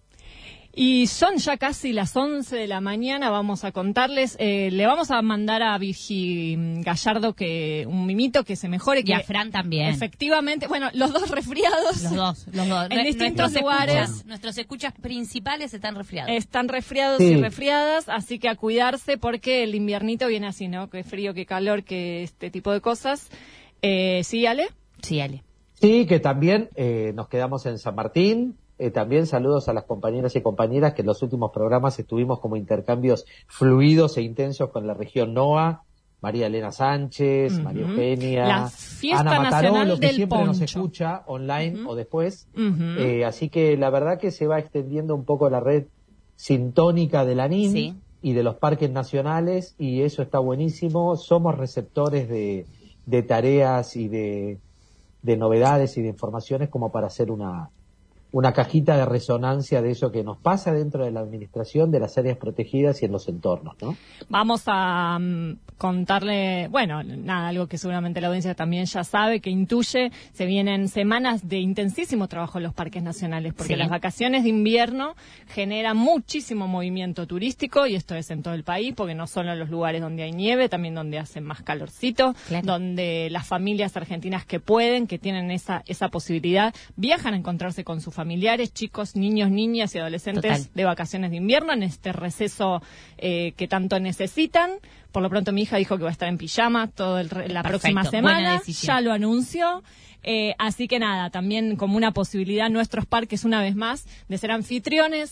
Y son ya casi las 11 de la mañana, vamos a contarles, le vamos a mandar a Virgi Gallardo un mimito que se mejore. Y a Fran también. Efectivamente, bueno, los dos resfriados. Los dos. En distintos lugares. Nuestros escuchas principales están resfriados. Están resfriados y resfriadas, así que a cuidarse porque el inviernito viene así, ¿no? Que frío, que calor, que este tipo de cosas. ¿Sí, Ale? Sí, Ale. Sí, que también nos quedamos en San Martín. También saludos a las compañeras y compañeras que en los últimos programas estuvimos como intercambios fluidos e intensos con la región NOA, María Elena Sánchez, María Eugenia, La Fiesta Ana Matarolo, Nacional que del siempre nos Poncho. escucha online o después. Así que la verdad que se va extendiendo un poco la red sintónica de la NIN Sí. y de los parques nacionales, y eso está buenísimo. Somos receptores de tareas y de novedades y de informaciones como para hacer una cajita de resonancia de eso que nos pasa dentro de la administración, de las áreas protegidas y en los entornos, ¿no? Vamos a contarle, bueno, nada, algo que seguramente la audiencia también ya sabe, que intuye, se vienen semanas de intensísimo trabajo en los parques nacionales, porque Sí. las vacaciones de invierno generan muchísimo movimiento turístico, y esto es en todo el país, porque no solo en los lugares donde hay nieve, también donde hace más calorcito, Claro. donde las familias argentinas que pueden, que tienen esa posibilidad, viajan a encontrarse con sus familiares, chicos, niños, niñas y adolescentes Total. de vacaciones de invierno en este receso que tanto necesitan. Por lo pronto mi hija dijo que va a estar en pijama toda la Perfecto, próxima buena semana, decisión. ya lo anunció. Así que nada, también como una posibilidad nuestros parques una vez más de ser anfitriones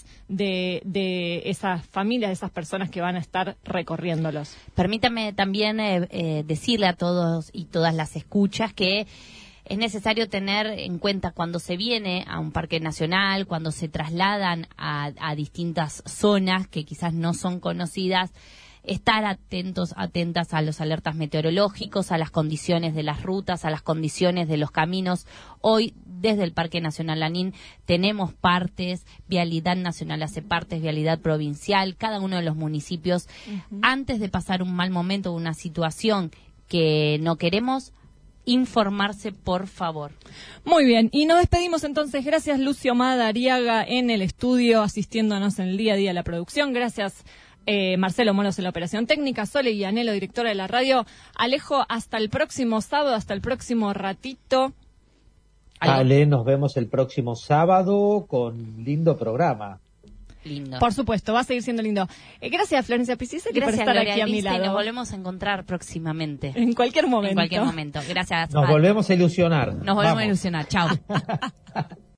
de esas familias, de esas personas que van a estar recorriéndolos. Permítame también decirle a todos y todas las escuchas que es necesario tener en cuenta cuando se viene a un parque nacional, cuando se trasladan a distintas zonas que quizás no son conocidas, estar atentos, atentas a los alertas meteorológicos, a las condiciones de las rutas, a las condiciones de los caminos. Hoy, desde el Parque Nacional Lanín, tenemos partes, Vialidad Nacional hace partes, Vialidad Provincial, cada uno de los municipios. Antes de pasar un mal momento, una situación que no queremos, informarse, por favor. Muy bien, y nos despedimos entonces. Gracias Lucio Madariaga en el estudio, asistiéndonos en el día a día de la producción. Gracias Marcelo Moros en la operación técnica, Sole Guianelo, directora de la radio. Alejo, hasta el próximo sábado, hasta el próximo ratito. Ale, nos vemos el próximo sábado con lindo programa. Lindo. Por supuesto, va a seguir siendo lindo. Gracias Florencia Piscitelli por Gracias, estar Gloria aquí a mi Elisa, y nos lado. volvemos a encontrar próximamente. En cualquier momento. En cualquier momento. Gracias. Nos volvemos a ilusionar. Nos volvemos a ilusionar. Chao.